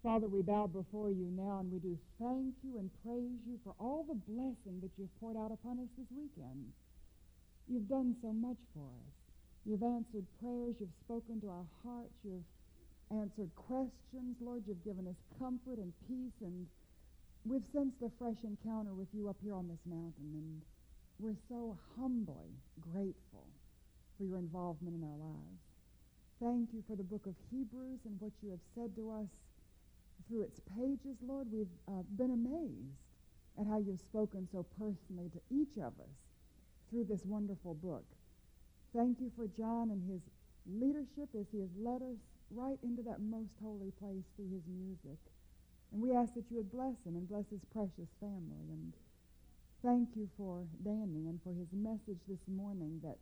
Father, we bow before you now and we do thank you and praise you for all the blessing that you've poured out upon us this weekend. You've done so much for us. You've answered prayers. You've spoken to our hearts. You've answered questions. Lord, you've given us comfort and peace, and we've sensed a fresh encounter with you up here on this mountain, and we're so humbly grateful for your involvement in our lives. Thank you for the book of Hebrews and what you have said to us through its pages, Lord. We've been amazed at how you've spoken so personally to each of us through this wonderful book. Thank you for John and his leadership as he has led us right into that most holy place through his music. And we ask that you would bless him and bless his precious family. And thank you for Danny and for his message this morning that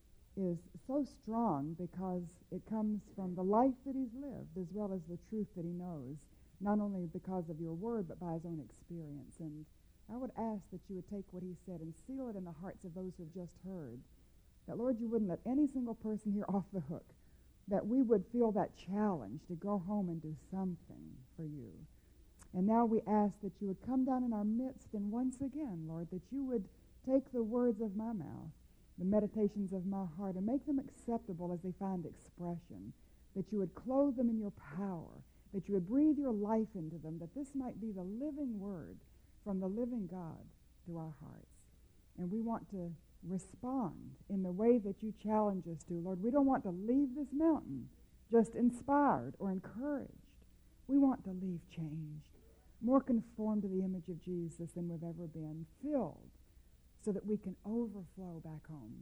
is so strong because it comes from the life that he's lived as well as the truth that he knows, not only because of your word but by his own experience. And I would ask that you would take what he said and seal it in the hearts of those who have just heard, that, Lord, you wouldn't let any single person here off the hook, that we would feel that challenge to go home and do something for you. And now we ask that you would come down in our midst, and once again, Lord, that you would take the words of my mouth, the meditations of my heart, and make them acceptable as they find expression, that you would clothe them in your power, that you would breathe your life into them, that this might be the living word from the living God to our hearts. And we want to respond in the way that you challenge us to. Lord, we don't want to leave this mountain just inspired or encouraged. We want to leave changed, more conformed to the image of Jesus than we've ever been, filled so that we can overflow back home.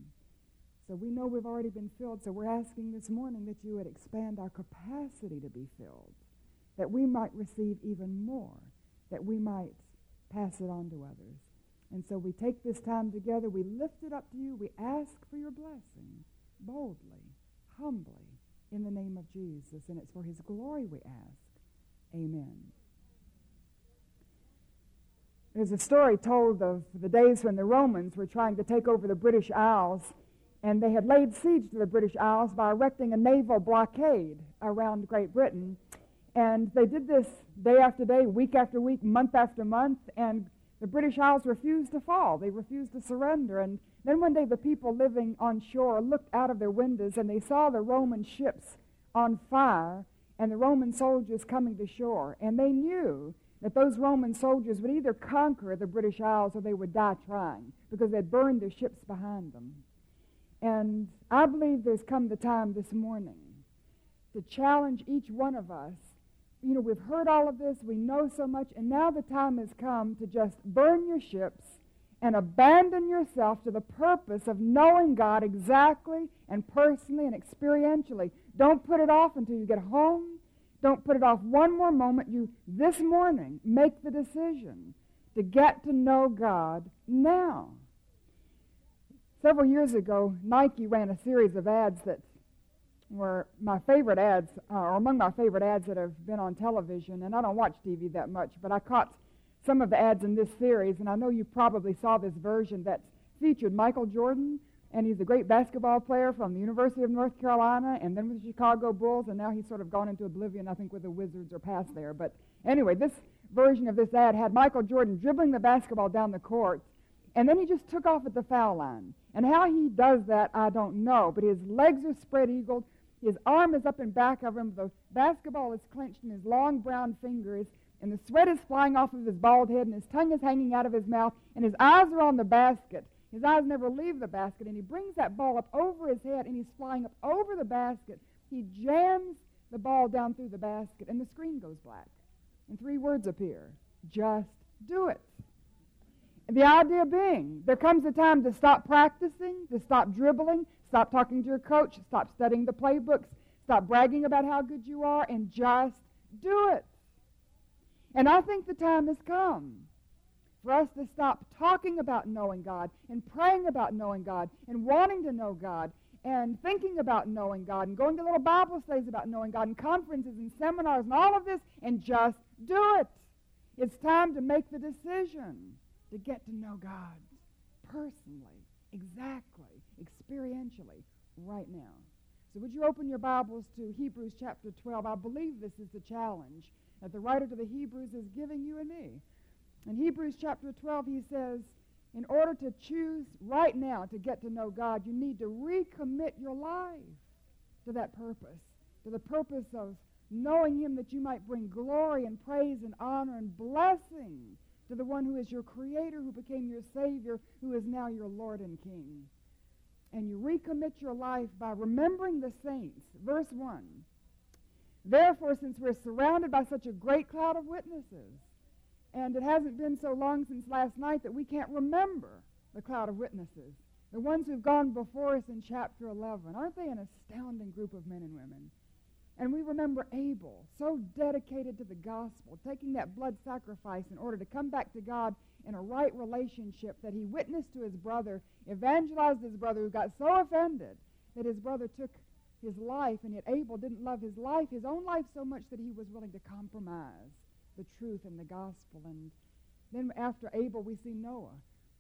So we know we've already been filled, so we're asking this morning that you would expand our capacity to be filled, that we might receive even more, that we might pass it on to others. And so we take this time together, we lift it up to you, we ask for your blessing, boldly, humbly, in the name of Jesus, and it's for his glory we ask. Amen. There's a story told of the days when the Romans were trying to take over the British Isles, and they had laid siege to the British Isles by erecting a naval blockade around Great Britain. And they did this day after day, week after week, month after month, and the British Isles refused to fall. They refused to surrender. And then one day the people living on shore looked out of their windows and they saw the Roman ships on fire and the Roman soldiers coming to shore. And they knew that those Roman soldiers would either conquer the British Isles or they would die trying because they'd burned their ships behind them. And I believe there's come the time this morning to challenge each one of us. You know, we've heard all of this, we know so much, and now the time has come to just burn your ships and abandon yourself to the purpose of knowing God exactly and personally and experientially. Don't put it off until you get home. Don't put it off one more moment. You, this morning, make the decision to get to know God now. Several years ago, Nike ran a series of ads that were my favorite ads, or among my favorite ads that have been on television, and I don't watch TV that much, but I caught some of the ads in this series, and I know you probably saw this version that featured Michael Jordan, and he's a great basketball player from the University of North Carolina, and then with the Chicago Bulls, and now he's sort of gone into oblivion, I think, with the Wizards or past there. But anyway, this version of this ad had Michael Jordan dribbling the basketball down the court, and then he just took off at the foul line. And how he does that, I don't know, but his legs are spread-eagled, his arm is up in back of him, the basketball is clenched in his long brown fingers, and the sweat is flying off of his bald head, and his tongue is hanging out of his mouth, and his eyes are on the basket. His eyes never leave the basket, and he brings that ball up over his head, and he's flying up over the basket. He jams the ball down through the basket, and the screen goes black. And 3 words appear: just do it. And the idea being, there comes a time to stop practicing, to stop dribbling, stop talking to your coach, stop studying the playbooks, stop bragging about how good you are, and just do it. And I think the time has come for us to stop talking about knowing God and praying about knowing God and wanting to know God and thinking about knowing God and going to little Bible studies about knowing God and conferences and seminars and all of this, and just do it. It's time to make the decision to get to know God personally, exactly, experientially, right now. So would you open your Bibles to Hebrews chapter 12? I believe this is the challenge that the writer to the Hebrews is giving you and me. In Hebrews chapter 12, he says, in order to choose right now to get to know God, you need to recommit your life to that purpose, to the purpose of knowing him that you might bring glory and praise and honor and blessing to the one who is your creator, who became your Savior, who is now your Lord and King. And you recommit your life by remembering the saints. Verse 1. Therefore, since we're surrounded by such a great cloud of witnesses, and it hasn't been so long since last night that we can't remember the cloud of witnesses, the ones who've gone before us in chapter 11, aren't they an astounding group of men and women? And we remember Abel, so dedicated to the gospel, taking that blood sacrifice in order to come back to God in a right relationship, that he witnessed to his brother, evangelized his brother, who got so offended that his brother took his life, and yet Abel didn't love his life, his own life, so much that he was willing to compromise the truth and the gospel. And then after Abel, we see Noah,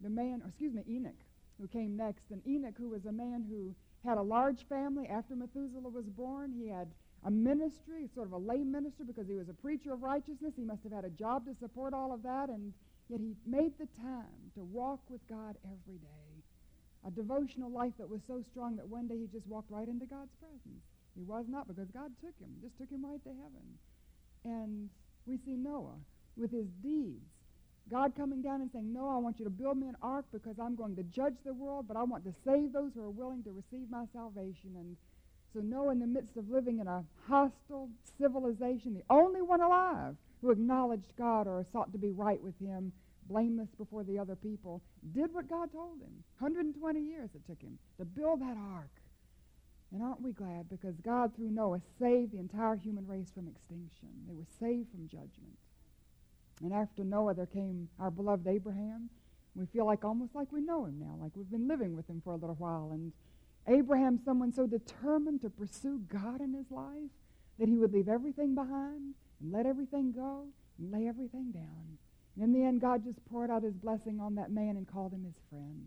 Enoch, who came next. And Enoch, who was a man who had a large family after Methuselah was born. He had a ministry, sort of a lay minister, because he was a preacher of righteousness. He must have had a job to support all of that, and yet he made the time to walk with God every day. A devotional life that was so strong that one day he just walked right into God's presence. He was not, because God took him right to heaven. And we see Noah with his deeds. God coming down and saying, "No, I want you to build me an ark because I'm going to judge the world, but I want to save those who are willing to receive my salvation." And so Noah, in the midst of living in a hostile civilization, the only one alive who acknowledged God or sought to be right with him, blameless before the other people, did what God told him. 120 years it took him to build that ark. And aren't we glad? Because God, through Noah, saved the entire human race from extinction. They were saved from judgment. And after Noah, there came our beloved Abraham. We feel almost like we know him now, like we've been living with him for a little while. And Abraham, someone so determined to pursue God in his life that he would leave everything behind and let everything go and lay everything down. And in the end, God just poured out his blessing on that man and called him his friend.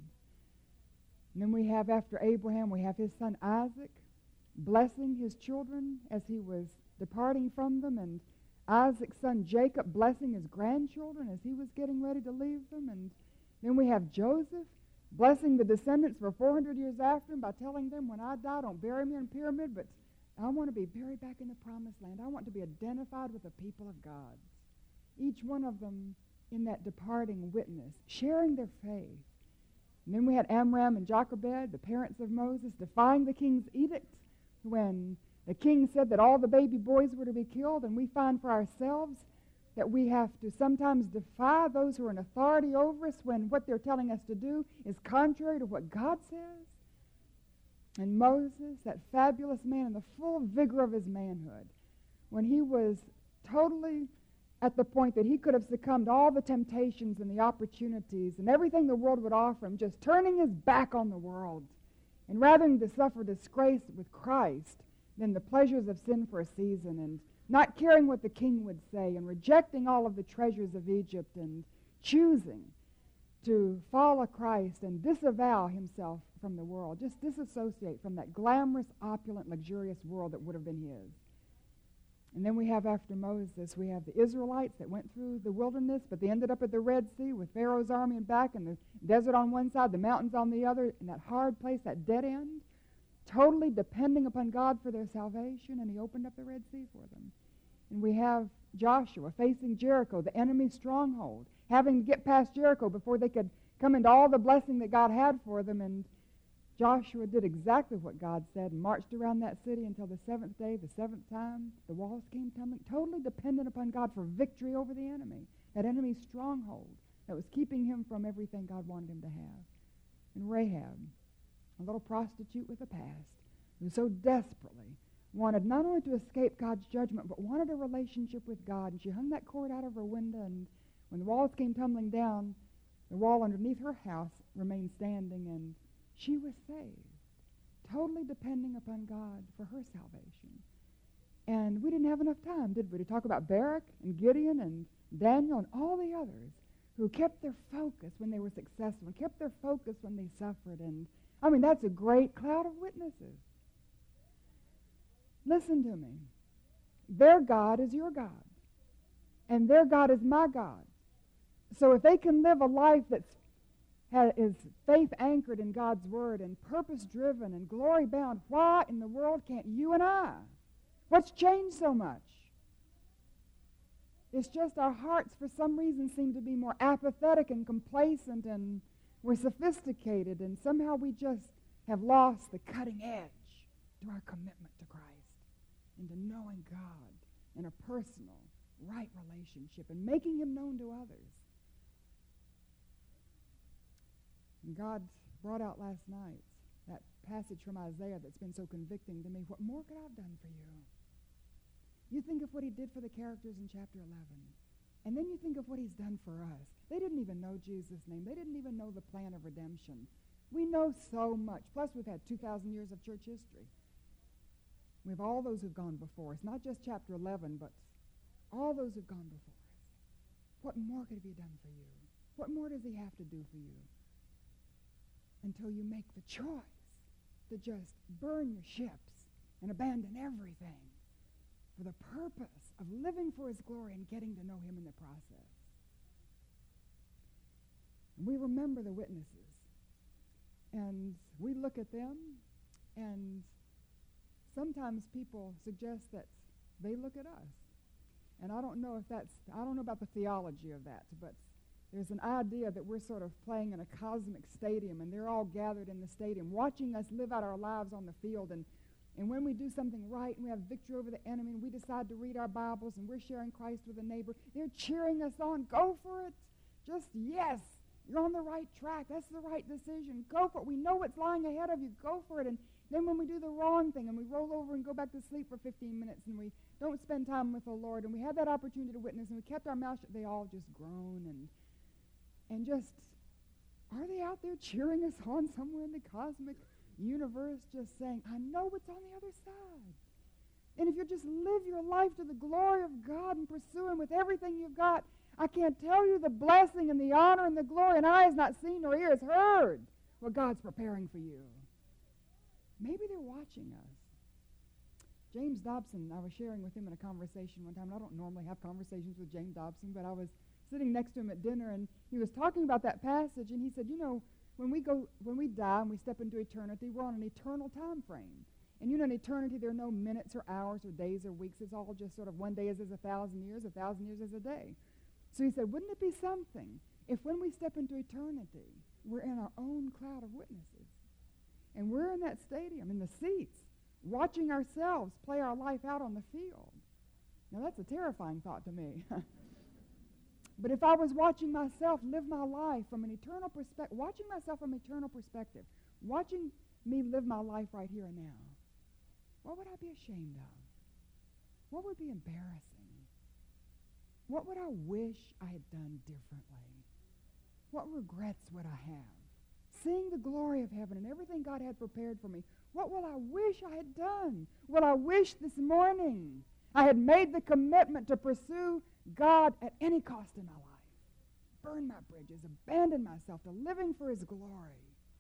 And then we have, after Abraham, we have his son Isaac, blessing his children as he was departing from them, and Isaac's son Jacob blessing his grandchildren as he was getting ready to leave them. And then we have Joseph blessing the descendants for 400 years after him by telling them, "When I die, don't bury me in a pyramid, but I want to be buried back in the promised land. I want to be identified with the people of God." Each one of them in that departing witness, sharing their faith. And then we had Amram and Jochebed, the parents of Moses, defying the king's edict when the king said that all the baby boys were to be killed. And we find for ourselves that we have to sometimes defy those who are in authority over us when what they're telling us to do is contrary to what God says. And Moses, that fabulous man in the full vigor of his manhood, when he was totally at the point that he could have succumbed to all the temptations and the opportunities and everything the world would offer him, just turning his back on the world, and rather than to suffer disgrace with Christ than the pleasures of sin for a season, and not caring what the king would say, and rejecting all of the treasures of Egypt, and choosing to follow Christ and disavow himself from the world, just disassociate from that glamorous, opulent, luxurious world that would have been his. And then we have, after Moses, we have the Israelites that went through the wilderness, but they ended up at the Red Sea with Pharaoh's army and back, and the desert on one side, the mountains on the other, in that hard place, that dead end, totally depending upon God for their salvation, and he opened up the Red Sea for them. And we have Joshua facing Jericho, the enemy's stronghold, having to get past Jericho before they could come into all the blessing that God had for them. And Joshua did exactly what God said and marched around that city until the seventh day, the seventh time, the walls came tumbling, totally dependent upon God for victory over the enemy, that enemy's stronghold that was keeping him from everything God wanted him to have. And Rahab, a little prostitute with a past, who so desperately wanted not only to escape God's judgment, but wanted a relationship with God. And she hung that cord out of her window, and when the walls came tumbling down, the wall underneath her house remained standing, and she was saved, totally depending upon God for her salvation. And we didn't have enough time, did we, to talk about Barak and Gideon and Daniel and all the others who kept their focus when they were successful and kept their focus when they suffered. And I mean, that's a great cloud of witnesses. Listen to me. Their God is your God. And their God is my God. So if they can live a life that is faith anchored in God's Word and purpose driven and glory bound, why in the world can't you and I? What's changed so much? It's just our hearts for some reason seem to be more apathetic and complacent, and we're sophisticated, and somehow we just have lost the cutting edge to our commitment to Christ and to knowing God in a personal, right relationship and making Him known to others. And God brought out last night that passage from Isaiah that's been so convicting to me. What more could I have done for you? You think of what He did for the characters in chapter 11. And then you think of what He's done for us. They didn't even know Jesus' name. They didn't even know the plan of redemption. We know so much. Plus, we've had 2,000 years of church history. We have all those who've gone before us. Not just chapter 11, but all those who've gone before us. What more could He have done for you? What more does He have to do for you? Until you make the choice to just burn your ships and abandon everything for the purpose of living for His glory and getting to know Him in the process. And we remember the witnesses, and we look at them, and sometimes people suggest that they look at us. And I don't know about the theology of that, but there's an idea that we're sort of playing in a cosmic stadium, and they're all gathered in the stadium watching us live out our lives on the field. And when we do something right and we have victory over the enemy and we decide to read our Bibles and we're sharing Christ with a neighbor, they're cheering us on. Go for it. Just yes, you're on the right track. That's the right decision. Go for it. We know what's lying ahead of you. Go for it. And then when we do the wrong thing and we roll over and go back to sleep for 15 minutes and we don't spend time with the Lord and we had that opportunity to witness and we kept our mouth shut, they all just groan and just, are they out there cheering us on somewhere in the cosmic universe, just saying, I know what's on the other side. And if you just live your life to the glory of God and pursue Him with everything you've got, I can't tell you the blessing and the honor and the glory, and eye has not seen nor ear has heard what God's preparing for you. Maybe they're watching us. James Dobson, I was sharing with him in a conversation one time, and I don't normally have conversations with James Dobson, but I was sitting next to him at dinner, and he was talking about that passage, and he said, you know, when we die and we step into eternity, we're on an eternal time frame. And you know, in eternity, there are no minutes or hours or days or weeks. It's all just sort of one day is as 1,000 years, 1,000 years is a day. So he said, wouldn't it be something if when we step into eternity, we're in our own cloud of witnesses? And we're in that stadium, in the seats, watching ourselves play our life out on the field. Now, that's a terrifying thought to me. But if I was watching myself live my life from an eternal perspective, watching myself from an eternal perspective, watching me live my life right here and now, what would I be ashamed of? What would be embarrassing? What would I wish I had done differently? What regrets would I have? Seeing the glory of heaven and everything God had prepared for me, what will I wish I had done? What I wish this morning I had made the commitment to pursue God at any cost in my life. Burn my bridges, abandon myself to living for His glory.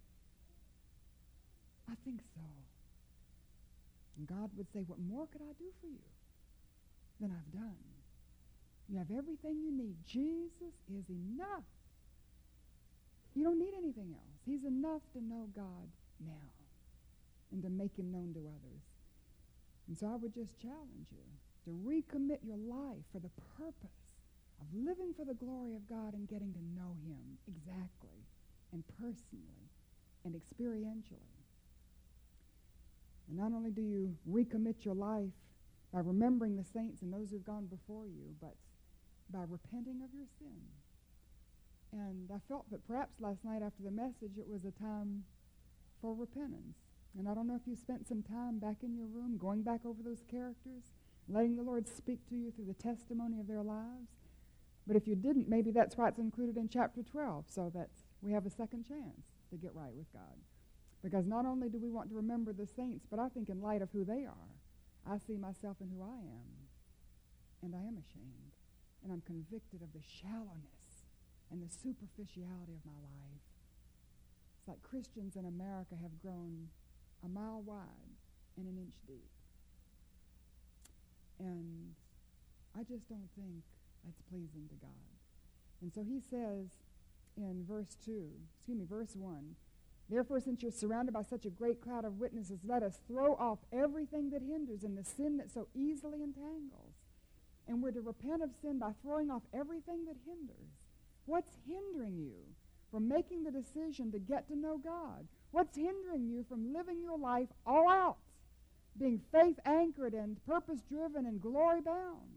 I think so. And God would say, what more could I do for you than I've done? You have everything you need. Jesus is enough. You don't need anything else. He's enough to know God now and to make Him known to others. And so I would just challenge you to recommit your life for the purpose of living for the glory of God and getting to know Him exactly and personally and experientially. And not only do you recommit your life by remembering the saints and those who've gone before you, but by repenting of your sin. And I felt that perhaps last night after the message it was a time for repentance. And I don't know if you spent some time back in your room going back over those characters, letting the Lord speak to you through the testimony of their lives. But if you didn't, maybe that's why it's included in chapter 12, so that we have a second chance to get right with God. Because not only do we want to remember the saints, but I think in light of who they are, I see myself in who I am. And I am ashamed. And I'm convicted of the shallowness and the superficiality of my life. It's like Christians in America have grown a mile wide and an inch deep. And I just don't think that's pleasing to God. And so he says in verse 1, therefore, since you're surrounded by such a great cloud of witnesses, let us throw off everything that hinders and the sin that so easily entangles. And we're to repent of sin by throwing off everything that hinders. What's hindering you from making the decision to get to know God? What's hindering you from living your life all out, being faith-anchored and purpose-driven and glory-bound?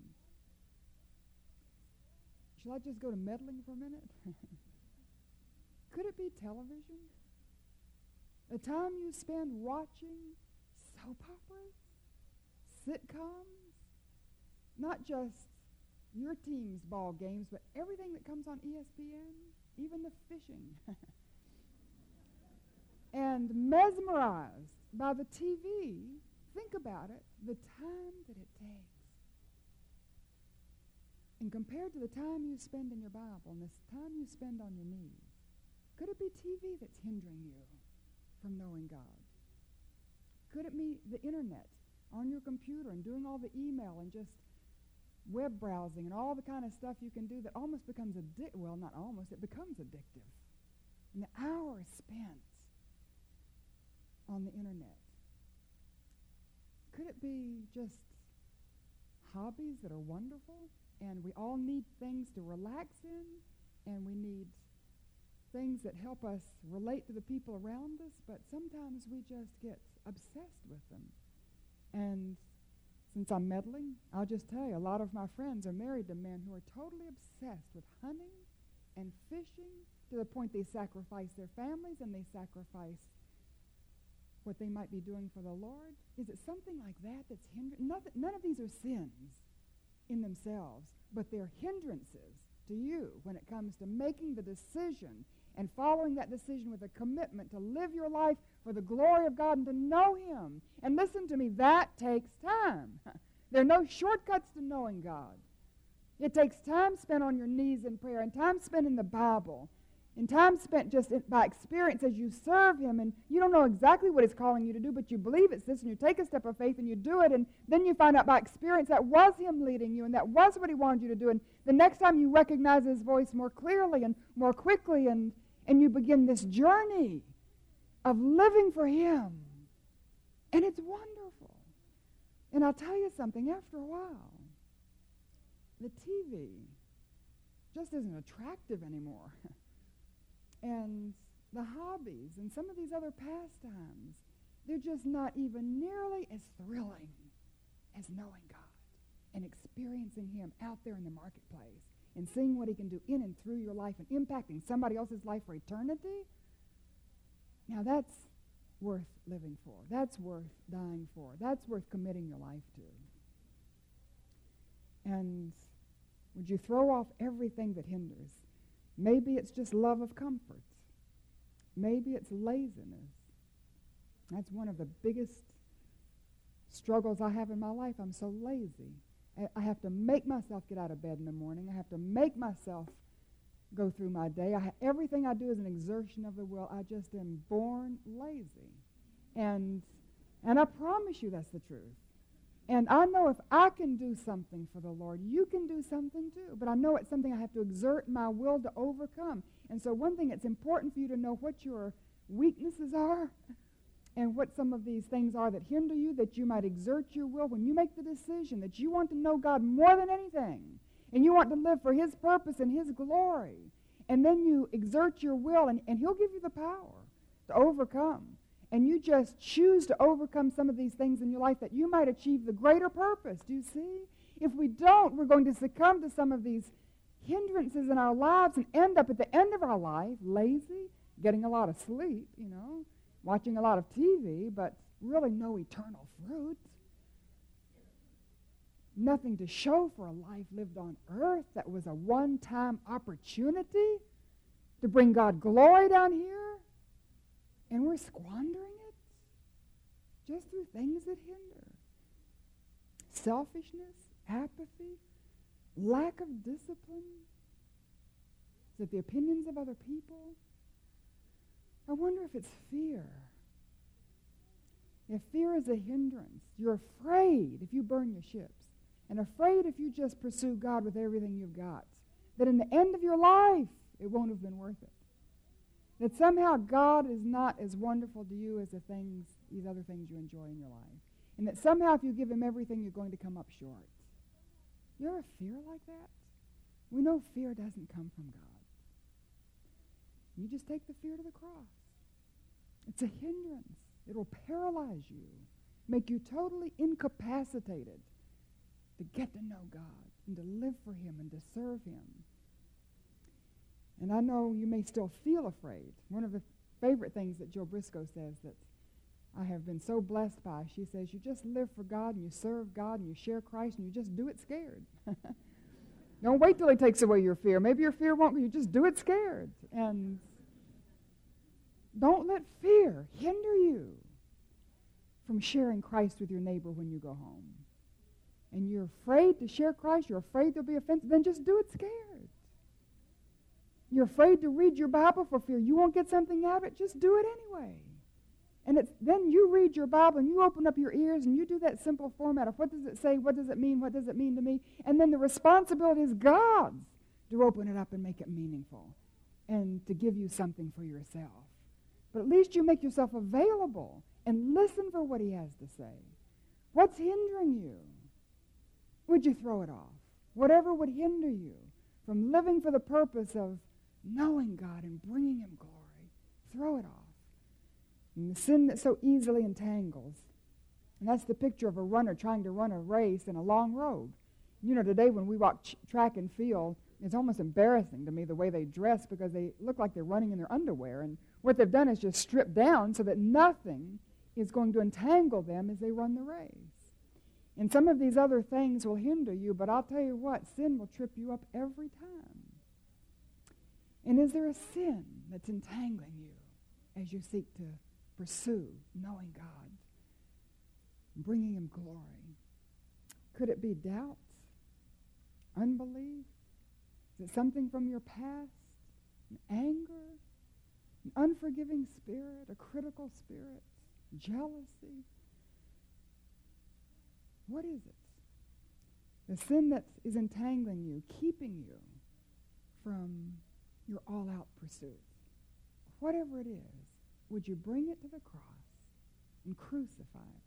Shall I just go to meddling for a minute? Could it be television? The time you spend watching soap operas, sitcoms, not just your team's ball games, but everything that comes on ESPN, even the fishing. And mesmerized by the TV, think about it, the time that it takes. And compared to the time you spend in your Bible and the time you spend on your knees, could it be TV that's hindering you from knowing God? Could it be the internet on your computer and doing all the email and just web browsing and all the kind of stuff you can do that almost becomes it becomes addictive. And the hours spent on the internet. Could it be just hobbies that are wonderful, and we all need things to relax in, and we need things that help us relate to the people around us, but sometimes we just get obsessed with them. And since I'm meddling, I'll just tell you, a lot of my friends are married to men who are totally obsessed with hunting and fishing to the point they sacrifice their families and they sacrifice what they might be doing for the Lord. Is it something like that that's hindering? None of these are sins in themselves, but they're hindrances to you when it comes to making the decision and following that decision with a commitment to live your life for the glory of God and to know Him. And listen to me, that takes time. There are no shortcuts to knowing God. It takes time spent on your knees in prayer and time spent in the Bible and time spent just by experience as you serve Him, and you don't know exactly what He's calling you to do, but you believe it's this, and you take a step of faith and you do it, and then you find out by experience that was Him leading you and that was what He wanted you to do, and the next time you recognize His voice more clearly and more quickly, and you begin this journey of living for Him. And it's wonderful. And I'll tell you something, after a while, the TV just isn't attractive anymore. And the hobbies and some of these other pastimes, they're just not even nearly as thrilling as knowing God and experiencing Him out there in the marketplace and seeing what He can do in and through your life and impacting somebody else's life for eternity. Now that's worth living for. That's worth dying for. That's worth committing your life to. And would you throw off everything that hinders? Maybe it's just love of comfort. Maybe it's laziness. That's one of the biggest struggles I have in my life. I'm so lazy. I have to make myself get out of bed in the morning. I have to make myself go through my day. Everything I do is an exertion of the will. I just am born lazy. And I promise you that's the truth. And I know if I can do something for the Lord, you can do something too. But I know it's something I have to exert my will to overcome. And so one thing, it's important for you to know what your weaknesses are and what some of these things are that hinder you, that you might exert your will when you make the decision that you want to know God more than anything, and you want to live for His purpose and His glory. And then you exert your will, and He'll give you the power to overcome. And you just choose to overcome some of these things in your life that you might achieve the greater purpose. Do you see? If we don't, we're going to succumb to some of these hindrances in our lives and end up at the end of our life lazy, getting a lot of sleep, watching a lot of TV, but really no eternal fruit. Nothing to show for a life lived on earth that was a one-time opportunity to bring God glory down here. And we're squandering it just through things that hinder. Selfishness, apathy, lack of discipline. Is it the opinions of other people? I wonder if it's fear. If fear is a hindrance, you're afraid if you burn your ships. and afraid if you just pursue God with everything you've got, that in the end of your life, it won't have been worth it. That somehow God is not as wonderful to you as these other things you enjoy in your life. And that somehow if you give him everything, you're going to come up short. You ever fear like that? We know fear doesn't come from God. You just take the fear to the cross. It's a hindrance. It'll paralyze you, make you totally incapacitated to get to know God and to live for him and to serve him. And I know you may still feel afraid. One of the favorite things that Jill Briscoe says that I have been so blessed by, she says, you just live for God and you serve God and you share Christ and you just do it scared. Don't wait till he takes away your fear. Maybe your fear won't, you just do it scared. And don't let fear hinder you from sharing Christ with your neighbor when you go home. And you're afraid to share Christ, you're afraid there'll be offense, then just do it scared. You're afraid to read your Bible for fear you won't get something out of it, just do it anyway. And then you read your Bible and you open up your ears and you do that simple format of what does it say, what does it mean to me? And then the responsibility is God's to open it up and make it meaningful and to give you something for yourself. But at least you make yourself available and listen for what he has to say. What's hindering you? Would you throw it off? Whatever would hinder you from living for the purpose of knowing God and bringing him glory, throw it off. And the sin that so easily entangles, and that's the picture of a runner trying to run a race in a long road. You know, today when we walk track and field, it's almost embarrassing to me the way they dress because they look like they're running in their underwear. And what they've done is just strip down so that nothing is going to entangle them as they run the race. And some of these other things will hinder you, but I'll tell you what, sin will trip you up every time. And is there a sin that's entangling you as you seek to pursue knowing God, bringing him glory? Could it be doubt, unbelief? Is it something from your past, an anger, an unforgiving spirit, a critical spirit, jealousy? What is it? The sin that is entangling you, keeping you from your all-out pursuit. Whatever it is, would you bring it to the cross and crucify it?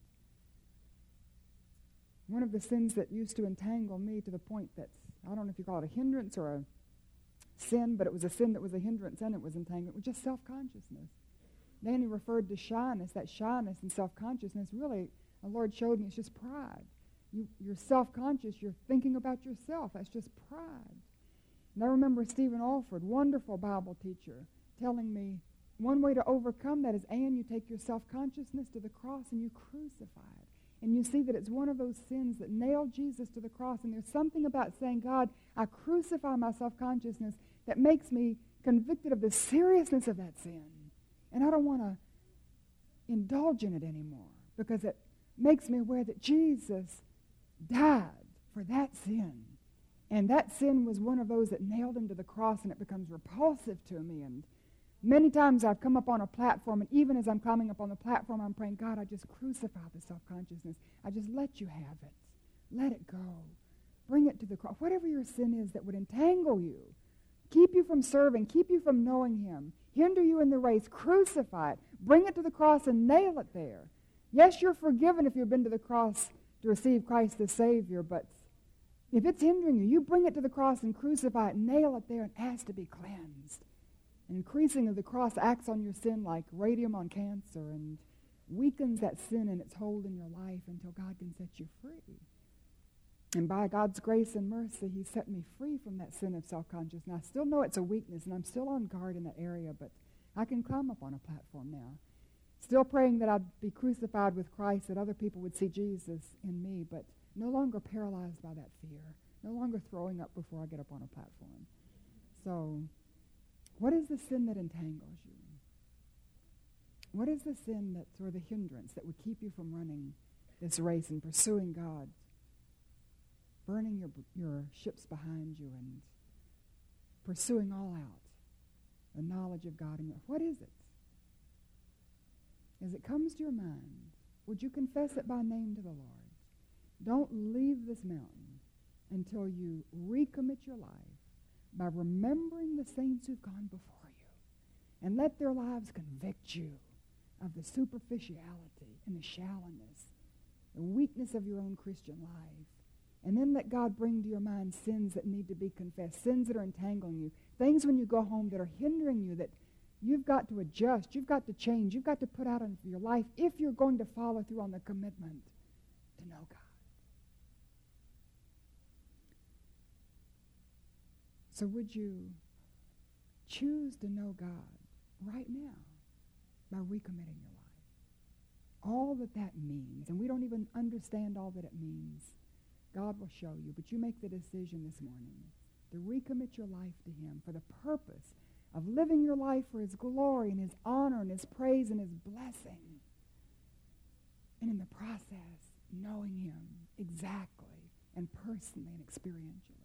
One of the sins that used to entangle me to the point that, I don't know if you call it a hindrance or a sin, but it was a sin that was a hindrance and it was entanglement, was just self-consciousness. Danny referred to shyness. That shyness and self-consciousness, really, the Lord showed me it's just pride. You're self-conscious. You're thinking about yourself. That's just pride. And I remember Stephen Alford, wonderful Bible teacher, telling me one way to overcome that is, Ann, you take your self-consciousness to the cross and you crucify it. And you see that it's one of those sins that nailed Jesus to the cross. And there's something about saying, God, I crucify my self-consciousness that makes me convicted of the seriousness of that sin. And I don't want to indulge in it anymore because it makes me aware that Jesus died for that sin. And that sin was one of those that nailed him to the cross, and it becomes repulsive to me. And many times I've come up on a platform, and even as I'm coming up on the platform, I'm praying, God, I just crucify the self-consciousness. I just let you have it. Let it go. Bring it to the cross. Whatever your sin is that would entangle you, keep you from serving, keep you from knowing him, hinder you in the race, crucify it. Bring it to the cross and nail it there. Yes, you're forgiven if you've been to the cross to receive Christ as Savior, but if it's hindering you, you bring it to the cross and crucify it, nail it there, and ask to be cleansed. And increasingly, the cross acts on your sin like radium on cancer and weakens that sin in its hold in your life until God can set you free. And by God's grace and mercy, he set me free from that sin of self-consciousness. And I still know it's a weakness, and I'm still on guard in that area, but I can climb up on a platform now. Still praying that I'd be crucified with Christ, that other people would see Jesus in me, but no longer paralyzed by that fear, no longer throwing up before I get up on a platform. So, what is the sin that entangles you? What is the sin that's or the hindrance that would keep you from running this race and pursuing God, burning your ships behind you and pursuing all out the knowledge of God in you? What is it? As it comes to your mind, would you confess it by name to the Lord? Don't leave this mountain until you recommit your life by remembering the saints who've gone before you and let their lives convict you of the superficiality and the shallowness, the weakness of your own Christian life. And then let God bring to your mind sins that need to be confessed, sins that are entangling you, things when you go home that are hindering you, that you've got to adjust, you've got to change, you've got to put out in your life if you're going to follow through on the commitment to know God. So would you choose to know God right now by recommitting your life? All that means, and we don't even understand all that it means. God will show you, but you make the decision this morning to recommit your life to Him for the purpose of living your life for His glory and His honor and His praise and His blessing. And in the process, knowing Him exactly and personally and experientially.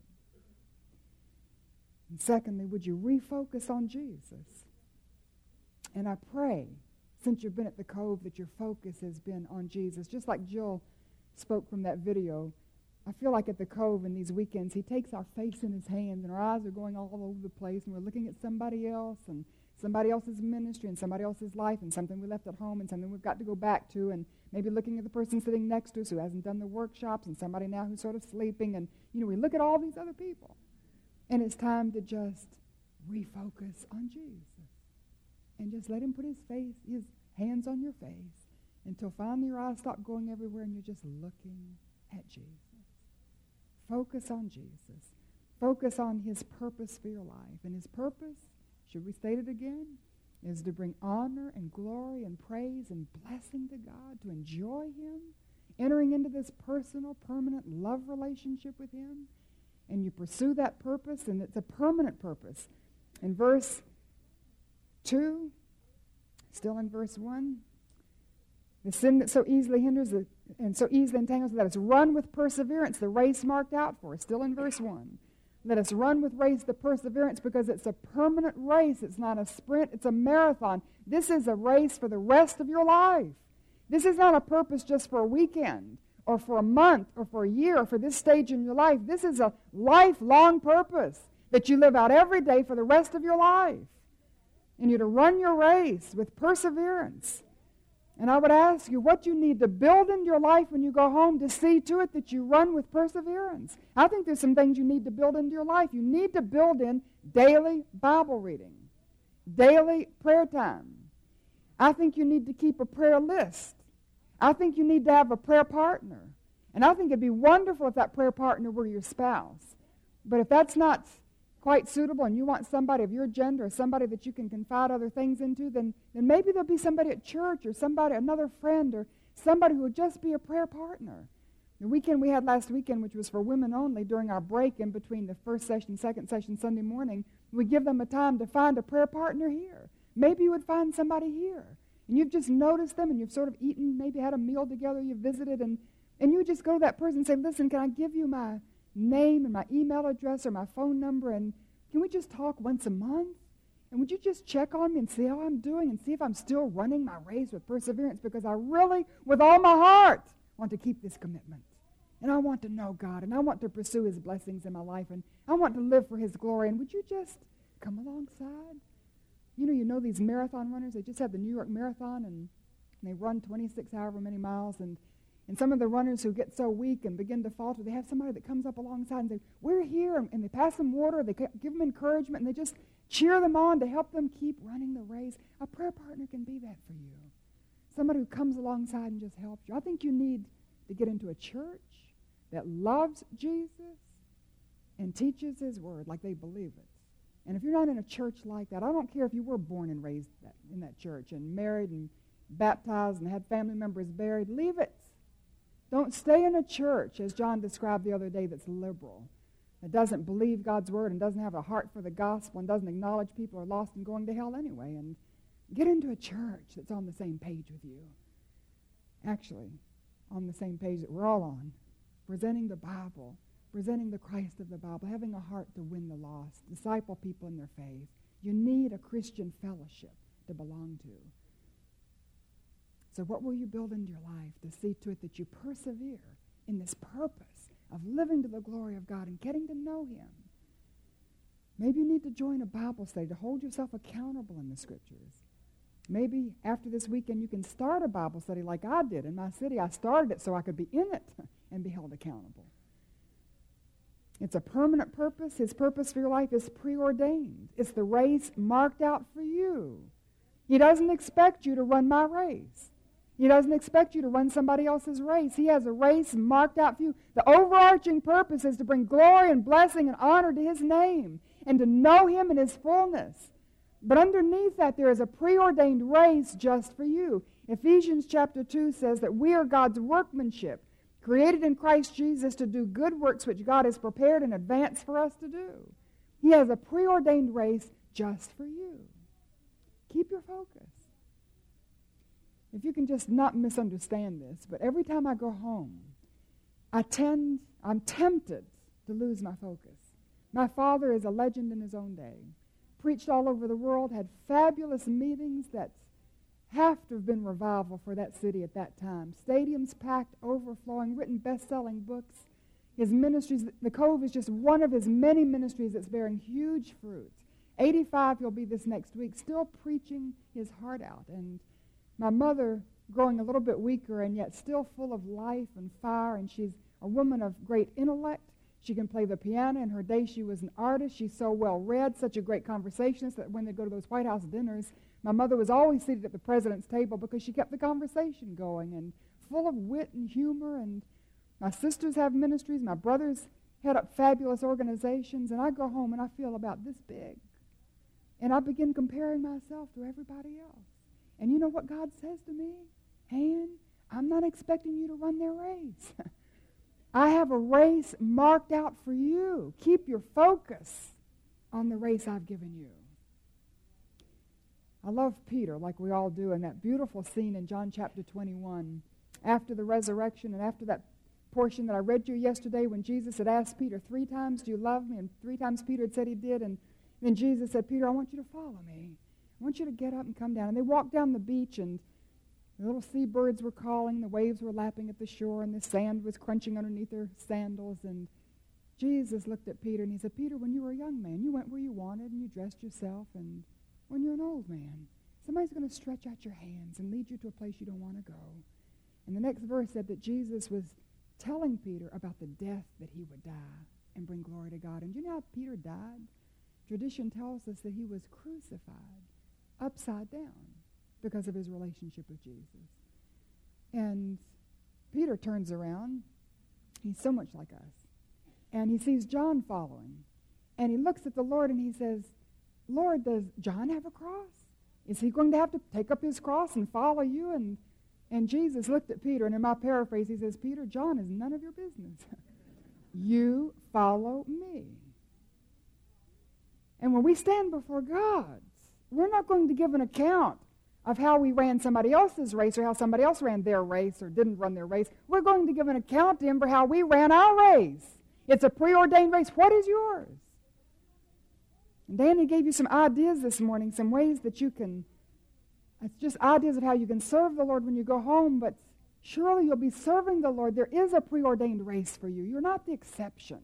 And secondly, would you refocus on Jesus? And I pray, since you've been at the Cove, that your focus has been on Jesus. Just like Jill spoke from that video, I feel like at the Cove in these weekends, he takes our face in his hands and our eyes are going all over the place and we're looking at somebody else and somebody else's ministry and somebody else's life and something we left at home and something we've got to go back to, and maybe looking at the person sitting next to us who hasn't done the workshops and somebody now who's sort of sleeping, and we look at all these other people. And it's time to just refocus on Jesus and just let Him put His hands on your face until finally your eyes stop going everywhere and you're just looking at Jesus. Focus on Jesus. Focus on His purpose for your life. And His purpose, should we state it again, is to bring honor and glory and praise and blessing to God, to enjoy Him, entering into this personal, permanent love relationship with Him. And you pursue that purpose, and it's a permanent purpose. In verse 2, still in verse 1, the sin that so easily hinders and so easily entangles, let us run with perseverance the race marked out for us. Still in verse 1. Let us run with the perseverance, because it's a permanent race. It's not a sprint, it's a marathon. This is a race for the rest of your life. This is not a purpose just for a weekend or for a month or for a year or for this stage in your life. This is a lifelong purpose that you live out every day for the rest of your life. And you're to run your race with perseverance. And I would ask you what you need to build into your life when you go home to see to it that you run with perseverance. I think there's some things you need to build into your life. You need to build in daily Bible reading, daily prayer time. I think you need to keep a prayer list. I think you need to have a prayer partner. And I think it'd be wonderful if that prayer partner were your spouse. But if that's not quite suitable and you want somebody of your gender or somebody that you can confide other things into, then maybe there'll be somebody at church or somebody, another friend, or somebody who would just be a prayer partner. The weekend we had last weekend, which was for women only, during our break in between the first session, second session, Sunday morning, we give them a time to find a prayer partner here. Maybe you would find somebody here. And you've just noticed them and you've sort of eaten, maybe had a meal together, you've visited, and you would just go to that person and say, listen, can I give you my name and my email address or my phone number, and can we just talk once a month? And would you just check on me and see how I'm doing and see if I'm still running my race with perseverance, because I really, with all my heart, want to keep this commitment. And I want to know God, and I want to pursue His blessings in my life, and I want to live for His glory. And would you just come alongside? You know these marathon runners, they just had the New York Marathon, and they run 26 however many miles, and some of the runners who get so weak and begin to falter, they have somebody that comes up alongside and says, we're here, and they pass them water, they give them encouragement, and they just cheer them on to help them keep running the race. A prayer partner can be that for you. Somebody who comes alongside and just helps you. I think you need to get into a church that loves Jesus and teaches His word like they believe it. And if you're not in a church like that, I don't care if you were born and raised in that church and married and baptized and had family members buried, leave it. Don't stay in a church, as John described the other day, that's liberal, that doesn't believe God's word and doesn't have a heart for the gospel and doesn't acknowledge people are lost and going to hell anyway. And get into a church that's on the same page with you. Actually, on the same page that we're all on, presenting the Bible, presenting the Christ of the Bible, having a heart to win the lost, disciple people in their faith. You need a Christian fellowship to belong to. So what will you build into your life to see to it that you persevere in this purpose of living to the glory of God and getting to know Him. Maybe you need to join a Bible study to hold yourself accountable in the Scriptures. Maybe after this weekend you can start a Bible study like I did in my city. I started it so I could be in it and be held accountable. It's a permanent purpose. His purpose for your life is preordained. It's the race marked out for you. He doesn't expect you to run my race. He doesn't expect you to run somebody else's race. He has a race marked out for you. The overarching purpose is to bring glory and blessing and honor to His name and to know Him in His fullness. But underneath that, there is a preordained race just for you. Ephesians chapter 2 says that we are God's workmanship, created in Christ Jesus to do good works which God has prepared in advance for us to do. He has a preordained race just for you. Keep your focus. If you can just not misunderstand this, but every time I go home, I'm tempted to lose my focus. My father is a legend in his own day. Preached all over the world, had fabulous meetings that have to have been revival for that city at that time. Stadiums packed, overflowing, written best-selling books. His ministries, the Cove is just one of his many ministries that's bearing huge fruit. 85 he'll be this next week, still preaching his heart out. And my mother, growing a little bit weaker and yet still full of life and fire, and she's a woman of great intellect. She can play the piano. In her day, she was an artist. She's so well-read, such a great conversationalist that when they go to those White House dinners, my mother was always seated at the president's table because she kept the conversation going and full of wit and humor. And my sisters have ministries. My brothers head up fabulous organizations. And I go home and I feel about this big. And I begin comparing myself to everybody else. And you know what God says to me? Han, I'm not expecting you to run their race. I have a race marked out for you. Keep your focus on the race I've given you. I love Peter, like we all do, in that beautiful scene in John chapter 21, after the resurrection and after that portion that I read to you yesterday when Jesus had asked Peter 3 times, do you love me? And 3 times Peter had said he did, and then Jesus said, Peter, I want you to follow me. I want you to get up and come down. And they walked down the beach, and the little seabirds were calling, the waves were lapping at the shore, and the sand was crunching underneath their sandals. And Jesus looked at Peter, and he said, Peter, when you were a young man, you went where you wanted, and you dressed yourself, and when you're an old man, somebody's going to stretch out your hands and lead you to a place you don't want to go. And the next verse said that Jesus was telling Peter about the death that he would die and bring glory to God. And do you know how Peter died? Tradition tells us that he was crucified upside down because of his relationship with Jesus. And Peter turns around. He's so much like us. And he sees John following. And he looks at the Lord and he says, Lord, does John have a cross? Is he going to have to take up his cross and follow you? And Jesus looked at Peter, and in my paraphrase, he says, Peter, John is none of your business. You follow me. And when we stand before God, we're not going to give an account of how we ran somebody else's race or how somebody else ran their race or didn't run their race. We're going to give an account to him for how we ran our race. It's a preordained race. What is yours? And Danny gave you some ideas this morning, some ways that you can, it's just ideas of how you can serve the Lord when you go home, but surely you'll be serving the Lord. There is a preordained race for you. You're not the exception.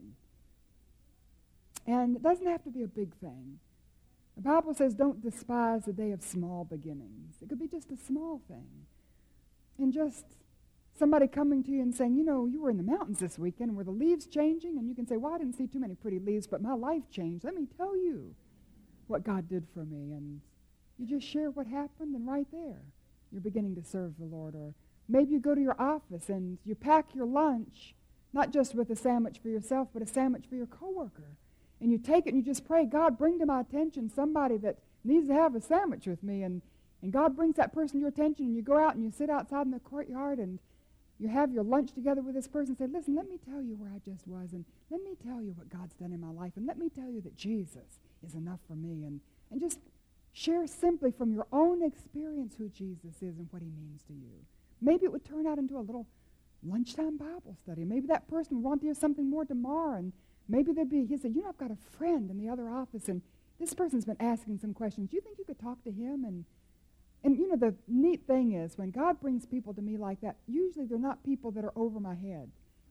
And it doesn't have to be a big thing. The Bible says don't despise the day of small beginnings. It could be just a small thing. And just somebody coming to you and saying, you know, you were in the mountains this weekend. Were the leaves changing? And you can say, well, I didn't see too many pretty leaves, but my life changed. Let me tell you what God did for me. And you just share what happened, and right there, you're beginning to serve the Lord. Or maybe you go to your office and you pack your lunch, not just with a sandwich for yourself, but a sandwich for your coworker. And you take it and you just pray, God, bring to my attention somebody that needs to have a sandwich with me. And God brings that person to your attention, and you go out and you sit outside in the courtyard and you have your lunch together with this person and say, listen, let me tell you where I just was, and let me tell you what God's done in my life, and let me tell you that Jesus is enough for me. And just share simply from your own experience who Jesus is and what he means to you. Maybe it would turn out into a little lunchtime Bible study. Maybe that person would want to hear something more tomorrow, and maybe he said, you know, I've got a friend in the other office, and this person's been asking some questions. Do you think you could talk to him? And you know, the neat thing is, when God brings people to me like that, usually they're not people that are over my head.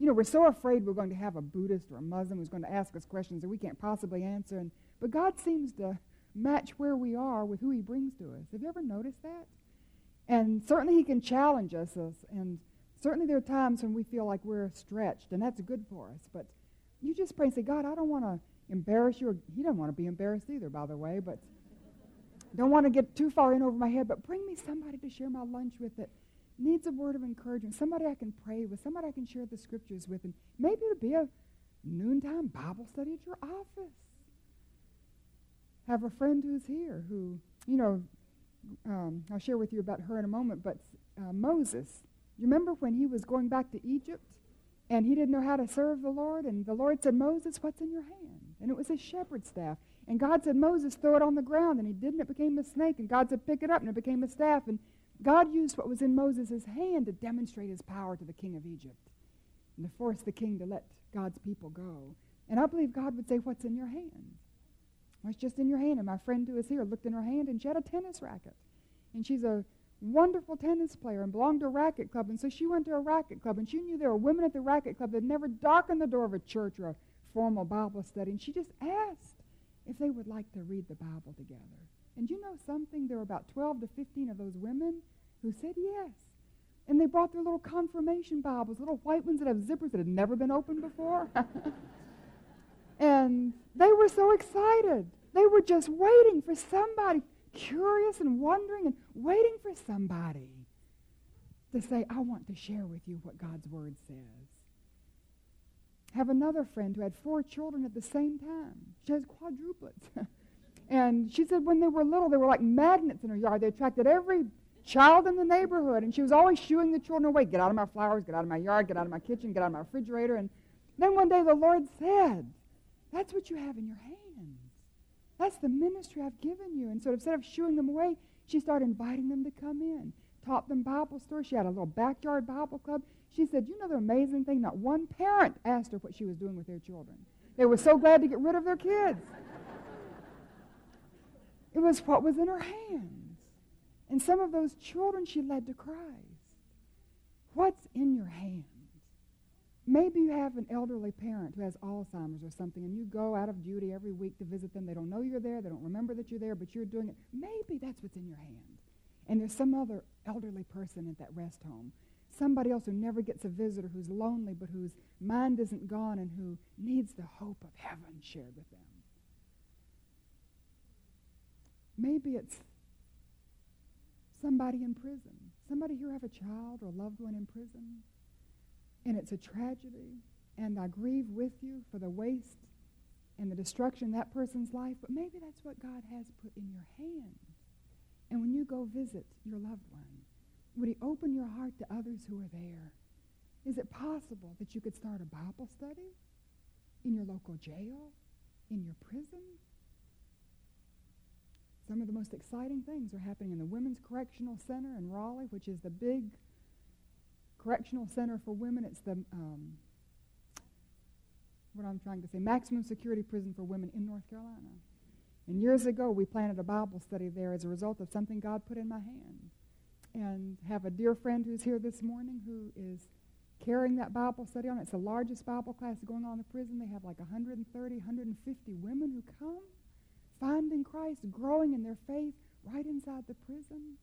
we're so afraid we're going to have a Buddhist or a Muslim who's going to ask us questions that we can't possibly answer. But God seems to match where we are with who he brings to us. Have you ever noticed that? And certainly he can challenge us. And certainly there are times when we feel like we're stretched, and that's good for us. But you just pray and say, God, I don't want to embarrass you. He doesn't want to be embarrassed either, by the way. But don't want to get too far in over my head. But bring me somebody to share my lunch with that needs a word of encouragement, somebody I can pray with, somebody I can share the scriptures with. And maybe it'll be a noontime Bible study at your office. Have a friend who's here who, I'll share with you about her in a moment, but Moses, you remember when he was going back to Egypt and he didn't know how to serve the Lord, and the Lord said, Moses, what's in your hand? And it was his shepherd's staff. And God said, Moses, throw it on the ground, and he didn't. It became a snake, and God said, pick it up, and it became a staff. And God used what was in Moses' hand to demonstrate his power to the king of Egypt and to force the king to let God's people go. And I believe God would say, what's in your hand? What's just in your hand? And my friend who was here looked in her hand, and she had a tennis racket. And she's a wonderful tennis player and belonged to a racket club. And so she went to a racket club, and she knew there were women at the racket club that never darkened the door of a church or a formal Bible study. And she just asked if they would like to read the Bible together. And you know something? There were about 12 to 15 of those women who said yes. And they brought their little confirmation Bibles, little white ones that have zippers that had never been opened before. And they were so excited. They were just waiting for somebody, curious and wondering and waiting for somebody to say, I want to share with you what God's Word says. Have another friend who had 4 children at the same time. She has quadruplets. And she said when they were little, they were like magnets in her yard. They attracted every child in the neighborhood. And she was always shooing the children away. Get out of my flowers, get out of my yard, get out of my kitchen, get out of my refrigerator. And then one day the Lord said, that's what you have in your hands. That's the ministry I've given you. And so instead of shooing them away, she started inviting them to come in, taught them Bible stories. She had a little backyard Bible club. She said, you know the amazing thing? Not one parent asked her what she was doing with their children. They were so glad to get rid of their kids. It was what was in her hands. And some of those children she led to Christ. What's in your hands? Maybe you have an elderly parent who has Alzheimer's or something, and you go out of duty every week to visit them. They don't know you're there. They don't remember that you're there, but you're doing it. Maybe that's what's in your hand. And there's some other elderly person at that rest home, somebody else who never gets a visitor, who's lonely, but whose mind isn't gone and who needs the hope of heaven shared with them. Maybe it's somebody in prison. Somebody here have a child or a loved one in prison. And it's a tragedy, and I grieve with you for the waste and the destruction of that person's life, but maybe that's what God has put in your hands. And when you go visit your loved one, would he open your heart to others who are there? Is it possible that you could start a Bible study in your local jail, in your prison? Some of the most exciting things are happening in the Women's Correctional Center in Raleigh, which is the big correctional center for women. It's the, maximum security prison for women in North Carolina. And years ago, we planted a Bible study there as a result of something God put in my hand. And have a dear friend who's here this morning who is carrying that Bible study on. It's the largest Bible class going on in the prison. They have like 130, 150 women who come, finding Christ, growing in their faith right inside the prison.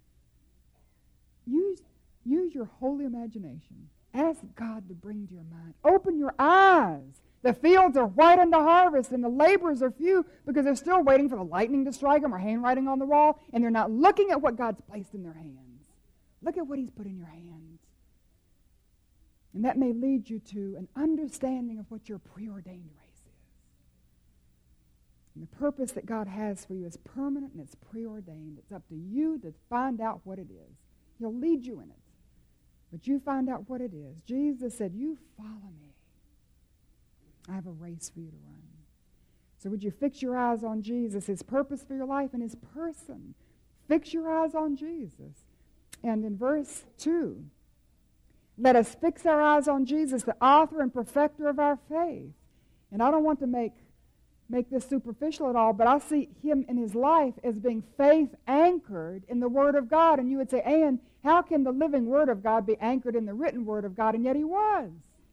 Use your holy imagination. Ask God to bring to your mind. Open your eyes. The fields are white unto harvest, and the laborers are few because they're still waiting for the lightning to strike them or handwriting on the wall, and they're not looking at what God's placed in their hands. Look at what he's put in your hands. And that may lead you to an understanding of what your preordained race is. And the purpose that God has for you is permanent and it's preordained. It's up to you to find out what it is. He'll lead you in it. But you find out what it is. Jesus said, you follow me. I have a race for you to run. So would you fix your eyes on Jesus, his purpose for your life and his person? Fix your eyes on Jesus. And in verse 2, let us fix our eyes on Jesus, the author and perfecter of our faith. And I don't want to make this superficial at all, but I see him in his life as being faith anchored in the Word of God. And you would say, Ann, how can the living Word of God be anchored in the written Word of God? And yet he was.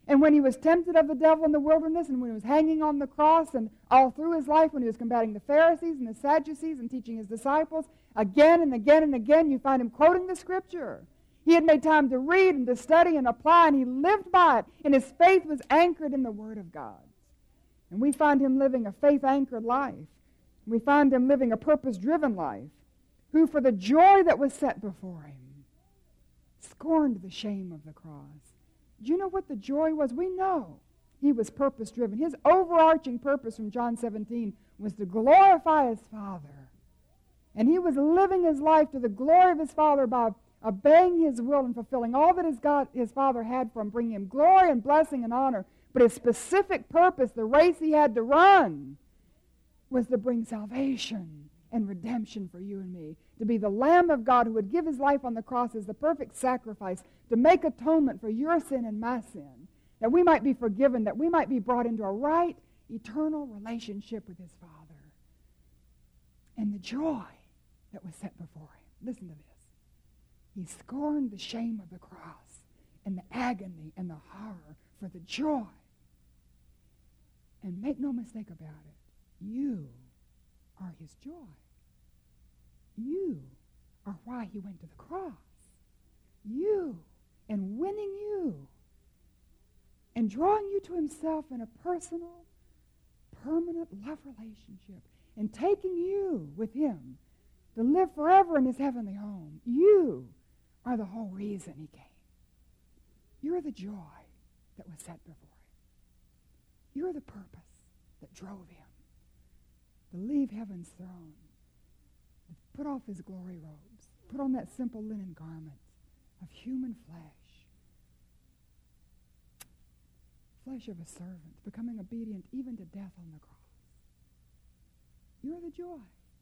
And when he was tempted of the devil in the wilderness, and when he was hanging on the cross, and all through his life when he was combating the Pharisees and the Sadducees and teaching his disciples, again and again and again you find him quoting the Scripture. He had made time to read and to study and apply, and he lived by it, and his faith was anchored in the Word of God. And we find him living a faith-anchored life. We find him living a purpose-driven life, who for the joy that was set before him scorned the shame of the cross. Do you know what the joy was? We know he was purpose-driven. His overarching purpose from John 17 was to glorify his Father. And he was living his life to the glory of his Father by obeying his will and fulfilling all that his Father had for him, bringing him glory and blessing and honor. But his specific purpose, the race he had to run, was to bring salvation and redemption for you and me, to be the Lamb of God who would give his life on the cross as the perfect sacrifice, to make atonement for your sin and my sin, that we might be forgiven, that we might be brought into a right, eternal relationship with his Father. And the joy that was set before him. Listen to this. He scorned the shame of the cross and the agony and the horror for the joy. And make no mistake about it, you are his joy. You are why he went to the cross. You, and winning you, and drawing you to himself in a personal, permanent love relationship, and taking you with him to live forever in his heavenly home. You are the whole reason he came. You're the joy that was set before him. You're the purpose that drove him to leave heaven's throne, to put off his glory robes, put on that simple linen garment of human flesh of a servant, becoming obedient even to death on the cross. You're the joy.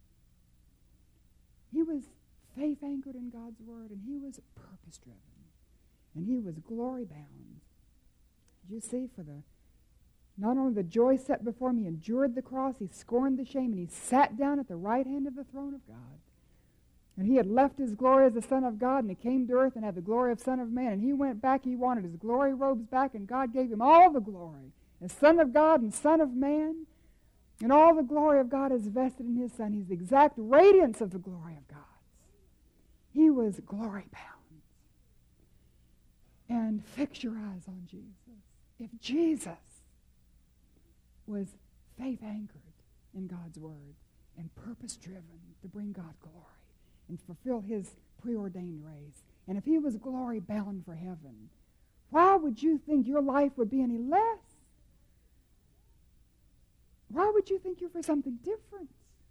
He was faith-anchored in God's word, and he was purpose-driven, and he was glory-bound. Did you see, not only the joy set before him, he endured the cross, he scorned the shame, and he sat down at the right hand of the throne of God. And he had left his glory as the Son of God, and he came to earth and had the glory of Son of Man. And he went back, he wanted his glory robes back, and God gave him all the glory as Son of God and Son of Man. And all the glory of God is vested in his Son. He's the exact radiance of the glory of God. He was glory-bound. And fix your eyes on Jesus. If Jesus was faith-anchored in God's word and purpose-driven to bring God glory and fulfill his preordained race, and if he was glory-bound for heaven, why would you think your life would be any less? Why would you think you're for something different?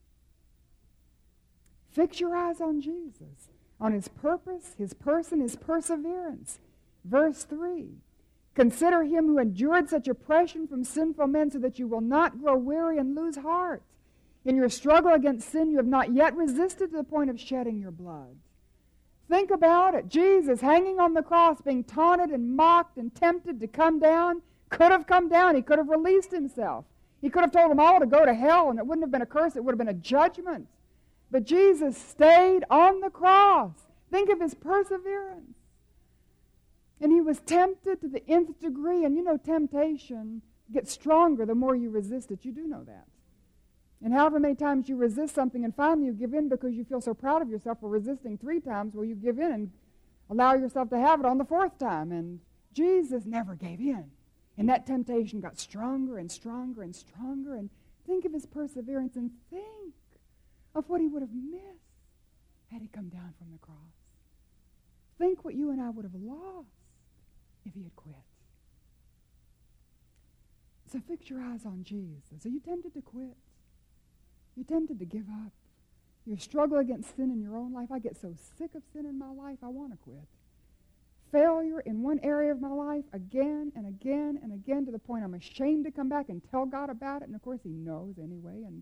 Fix your eyes on Jesus, on his purpose, his person, his perseverance. Verse 3, consider him who endured such oppression from sinful men so that you will not grow weary and lose heart. In your struggle against sin, you have not yet resisted to the point of shedding your blood. Think about it. Jesus hanging on the cross, being taunted and mocked and tempted to come down, could have come down. He could have released himself. He could have told them all to go to hell, and it wouldn't have been a curse. It would have been a judgment. But Jesus stayed on the cross. Think of his perseverance. And he was tempted to the nth degree. And you know, temptation gets stronger the more you resist it. You do know that. And however many times you resist something and finally you give in because you feel so proud of yourself for resisting 3 times, well, you give in and allow yourself to have it on the 4th time. And Jesus never gave in. And that temptation got stronger and stronger and stronger. And think of his perseverance and think of what he would have missed had he come down from the cross. Think what you and I would have lost if he had quit. So fix your eyes on Jesus. Are you tempted to quit? You're tempted to give up. You struggle against sin in your own life. I get so sick of sin in my life, I want to quit. Failure in one area of my life again and again and again to the point I'm ashamed to come back and tell God about it. And of course he knows anyway. And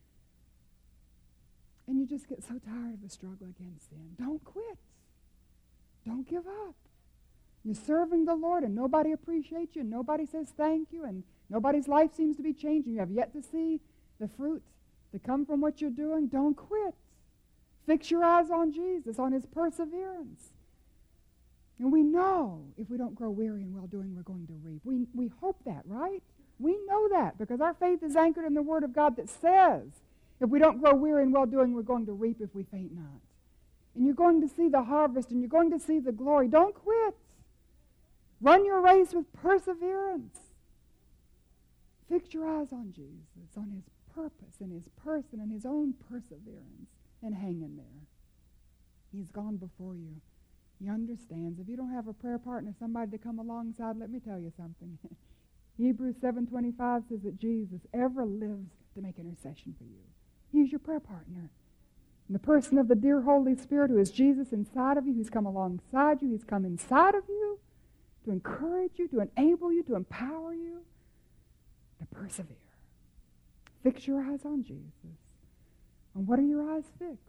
you just get so tired of the struggle against sin. Don't quit. Don't give up. You're serving the Lord and nobody appreciates you and nobody says thank you and nobody's life seems to be changing. You have yet to see the fruit to come from what you're doing. Don't quit. Fix your eyes on Jesus, on his perseverance. And we know if we don't grow weary in well-doing, we're going to reap. We hope that, right? We know that because our faith is anchored in the Word of God that says if we don't grow weary in well-doing, we're going to reap if we faint not. And you're going to see the harvest and you're going to see the glory. Don't quit. Run your race with perseverance. Fix your eyes on Jesus, on His purpose and His person and His own perseverance, and hang in there. He's gone before you. He understands. If you don't have a prayer partner, somebody to come alongside, let me tell you something. Hebrews 7:25 says that Jesus ever lives to make intercession for you. He's your prayer partner. In the person of the dear Holy Spirit, who is Jesus inside of you, who's come alongside you, He's come inside of you to encourage you, to enable you, to empower you, to persevere. Fix your eyes on Jesus. And what are your eyes fixed?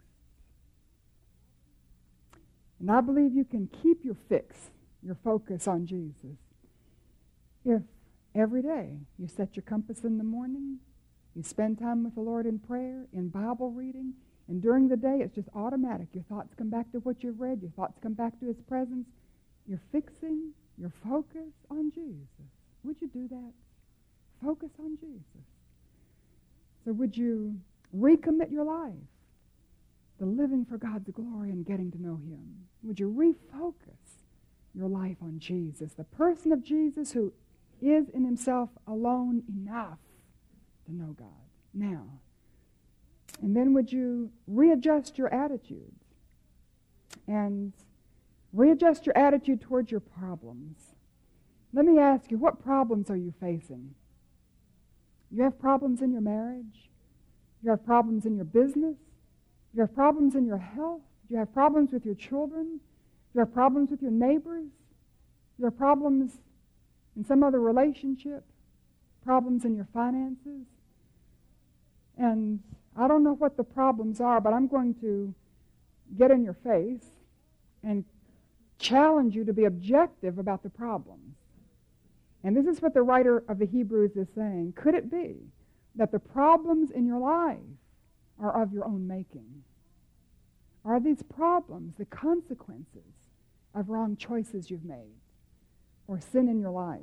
And I believe you can keep your focus on Jesus, if every day you set your compass in the morning, you spend time with the Lord in prayer, in Bible reading, and during the day it's just automatic. Your thoughts come back to what you've read. Your thoughts come back to His presence. You're fixing your focus on Jesus. Would you do that? Focus on Jesus. So would you recommit your life to living for God's glory and getting to know Him? Would you refocus your life on Jesus, the person of Jesus who is in Himself alone enough to know God? Now, and then would you readjust your attitude and readjust your attitude towards your problems? Let me ask you, what problems are you facing? You have problems in your marriage. You have problems in your business. You have problems in your health. You have problems with your children. You have problems with your neighbors. You have problems in some other relationship. Problems in your finances. And I don't know what the problems are, but I'm going to get in your face and challenge you to be objective about the problems. And this is what the writer of the Hebrews is saying. Could it be that the problems in your life are of your own making? Are these problems the consequences of wrong choices you've made or sin in your life?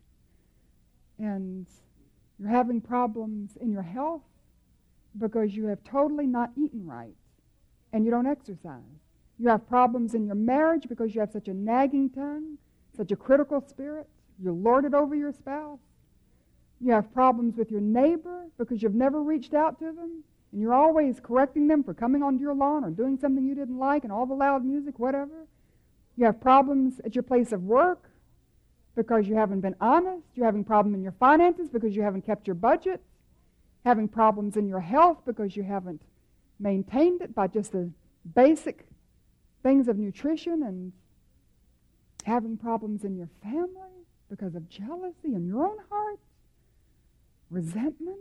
And you're having problems in your health because you have totally not eaten right and you don't exercise. You have problems in your marriage because you have such a nagging tongue, such a critical spirit. You lord it over your spouse. You have problems with your neighbor because you've never reached out to them, and you're always correcting them for coming onto your lawn or doing something you didn't like and all the loud music, whatever. You have problems at your place of work because you haven't been honest. You're having problems in your finances because you haven't kept your budget. Having problems in your health because you haven't maintained it by just the basic things of nutrition, and having problems in your family because of jealousy in your own heart, resentment.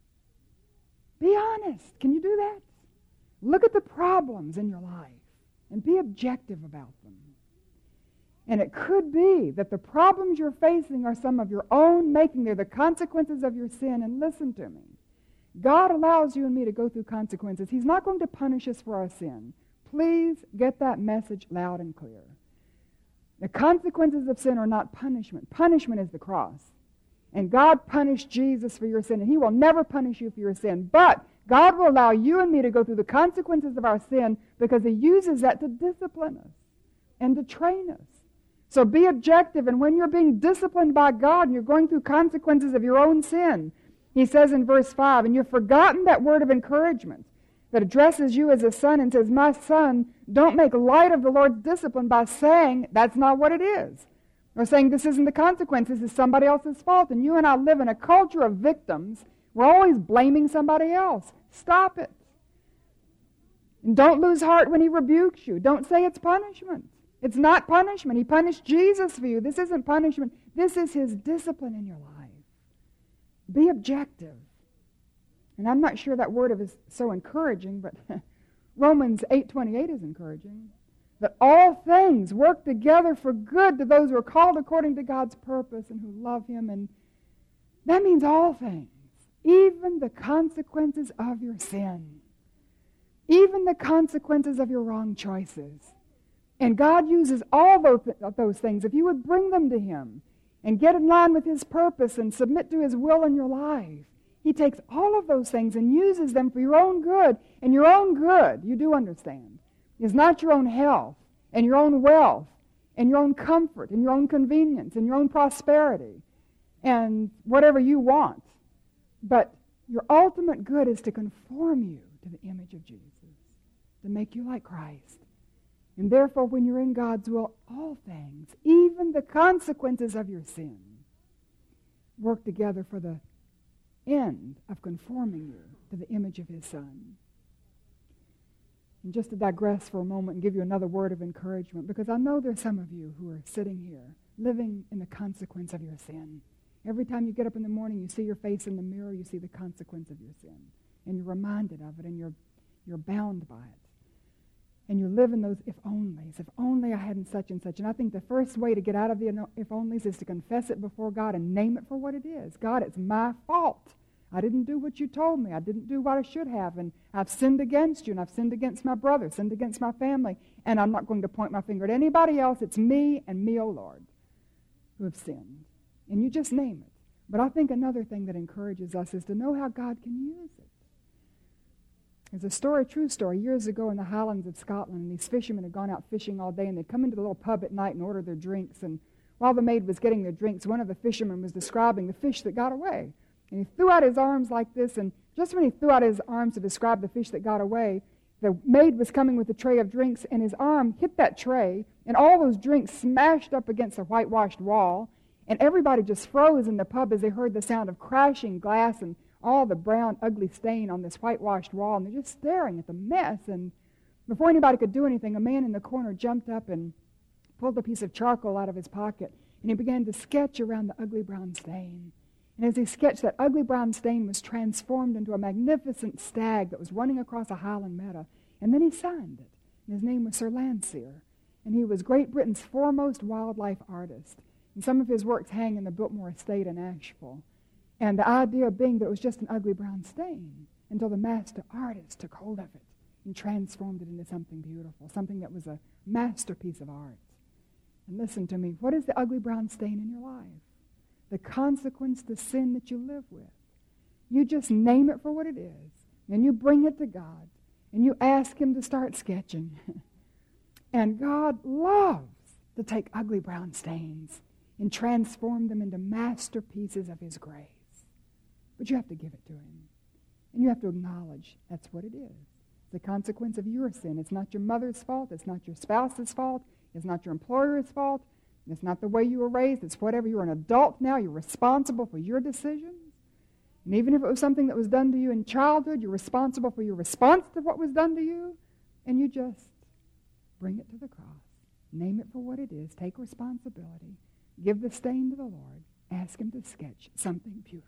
Be honest. Can you do that? Look at the problems in your life and be objective about them. And it could be that the problems you're facing are some of your own making. They're the consequences of your sin. And listen to me. God allows you and me to go through consequences. He's not going to punish us for our sin. Please get that message loud and clear. The consequences of sin are not punishment. Punishment is the cross. And God punished Jesus for your sin, and He will never punish you for your sin. But God will allow you and me to go through the consequences of our sin because He uses that to discipline us and to train us. So be objective, and when you're being disciplined by God and you're going through consequences of your own sin, He says in verse 5, and you've forgotten that word of encouragement that addresses you as a son and says, my son, don't make light of the Lord's discipline by saying that's not what it is. Or saying this isn't the consequence, this is somebody else's fault. And you and I live in a culture of victims. We're always blaming somebody else. Stop it. And don't lose heart when He rebukes you. Don't say it's punishment. It's not punishment. He punished Jesus for you. This isn't punishment. This is His discipline in your life. Be objective. And I'm not sure that word is so encouraging, but Romans 8:28 is encouraging. That all things work together for good to those who are called according to God's purpose and who love Him. And that means all things, even the consequences of your sin, even the consequences of your wrong choices. And God uses all those things. If you would bring them to Him and get in line with His purpose and submit to His will in your life, He takes all of those things and uses them for your own good. And your own good, you do understand, is not your own health and your own wealth and your own comfort and your own convenience and your own prosperity and whatever you want. But your ultimate good is to conform you to the image of Jesus, to make you like Christ. And therefore, when you're in God's will, all things, even the consequences of your sin, work together for the end of conforming you to the image of His Son. And just to digress for a moment and give you another word of encouragement, because I know there's some of you who are sitting here living in the consequence of your sin. Every time you get up in the morning, you see your face in the mirror, you see the consequence of your sin. And you're reminded of it, and you're bound by it. And you live in those if-onlys. If only I hadn't such and such. And I think the first way to get out of the if-onlys is to confess it before God and name it for what it is. God, it's my fault. I didn't do what you told me. I didn't do what I should have. And I've sinned against you, and I've sinned against my brother, sinned against my family. And I'm not going to point my finger at anybody else. It's me and me, O Lord, who have sinned. And you just name it. But I think another thing that encourages us is to know how God can use it. There's a story, true story, years ago in the Highlands of Scotland, and these fishermen had gone out fishing all day, and they'd come into the little pub at night and order their drinks, and while the maid was getting their drinks, one of the fishermen was describing the fish that got away. And he threw out his arms like this, and just when he threw out his arms to describe the fish that got away, the maid was coming with a tray of drinks, and his arm hit that tray, and all those drinks smashed up against a whitewashed wall, and everybody just froze in the pub as they heard the sound of crashing glass and all the brown, ugly stain on this whitewashed wall, and they're just staring at the mess. And before anybody could do anything, a man in the corner jumped up and pulled a piece of charcoal out of his pocket, and he began to sketch around the ugly brown stain. And as he sketched, that ugly brown stain was transformed into a magnificent stag that was running across a highland meadow. And then he signed it. And his name was Sir Landseer. And he was Great Britain's foremost wildlife artist. And some of his works hang in the Biltmore Estate in Asheville. And the idea being that it was just an ugly brown stain until the master artist took hold of it and transformed it into something beautiful, something that was a masterpiece of art. And listen to me, what is the ugly brown stain in your life? The consequence, the sin that you live with. You just name it for what it is, and you bring it to God, and you ask Him to start sketching. And God loves to take ugly brown stains and transform them into masterpieces of His grace. But you have to give it to Him. And you have to acknowledge that's what it is. It's the consequence of your sin. It's not your mother's fault. It's not your spouse's fault. It's not your employer's fault. It's not the way you were raised. It's whatever. You're an adult now. You're responsible for your decisions. And even if it was something that was done to you in childhood, you're responsible for your response to what was done to you. And you just bring it to the cross. Name it for what it is. Take responsibility. Give the stain to the Lord. Ask Him to sketch something beautiful.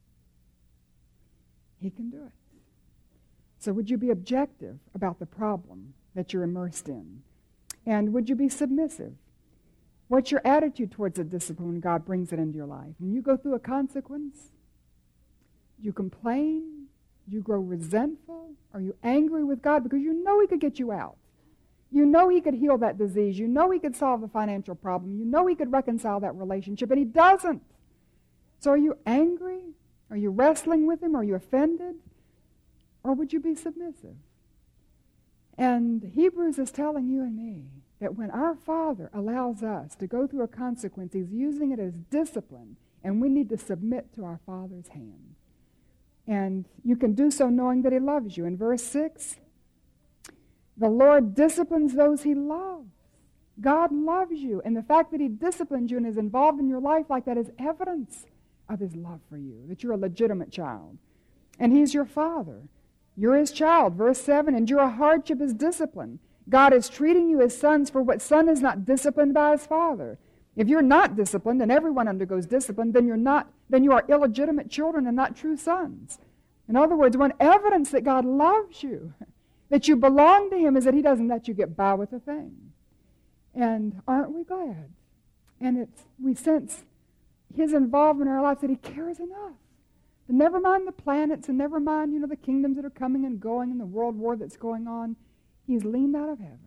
He can do it. So would you be objective about the problem that you're immersed in? And would you be submissive? What's your attitude towards the discipline when God brings it into your life? When you go through a consequence, do you complain? Do you grow resentful? Are you angry with God? Because you know He could get you out. You know He could heal that disease. You know He could solve the financial problem. You know He could reconcile that relationship, and He doesn't. So are you angry? Are you wrestling with Him? Are you offended? Or would you be submissive? And Hebrews is telling you and me that when our Father allows us to go through a consequence, He's using it as discipline, and we need to submit to our Father's hand. And you can do so knowing that He loves you. In verse 6, the Lord disciplines those He loves. God loves you, and the fact that He disciplines you and is involved in your life like that is evidence of His love for you, that you're a legitimate child. And He's your Father. You're His child. Verse 7, endure a hardship as discipline. God is treating you as sons, for what son is not disciplined by his father? If you're not disciplined, and everyone undergoes discipline, then you are illegitimate children and not true sons. In other words, one evidence that God loves you, that you belong to Him, is that He doesn't let you get by with a thing. And aren't we glad? And we sense His involvement in our lives, that He cares enough. And never mind the planets, and never mind, the kingdoms that are coming and going and the world war that's going on. He's leaned out of heaven,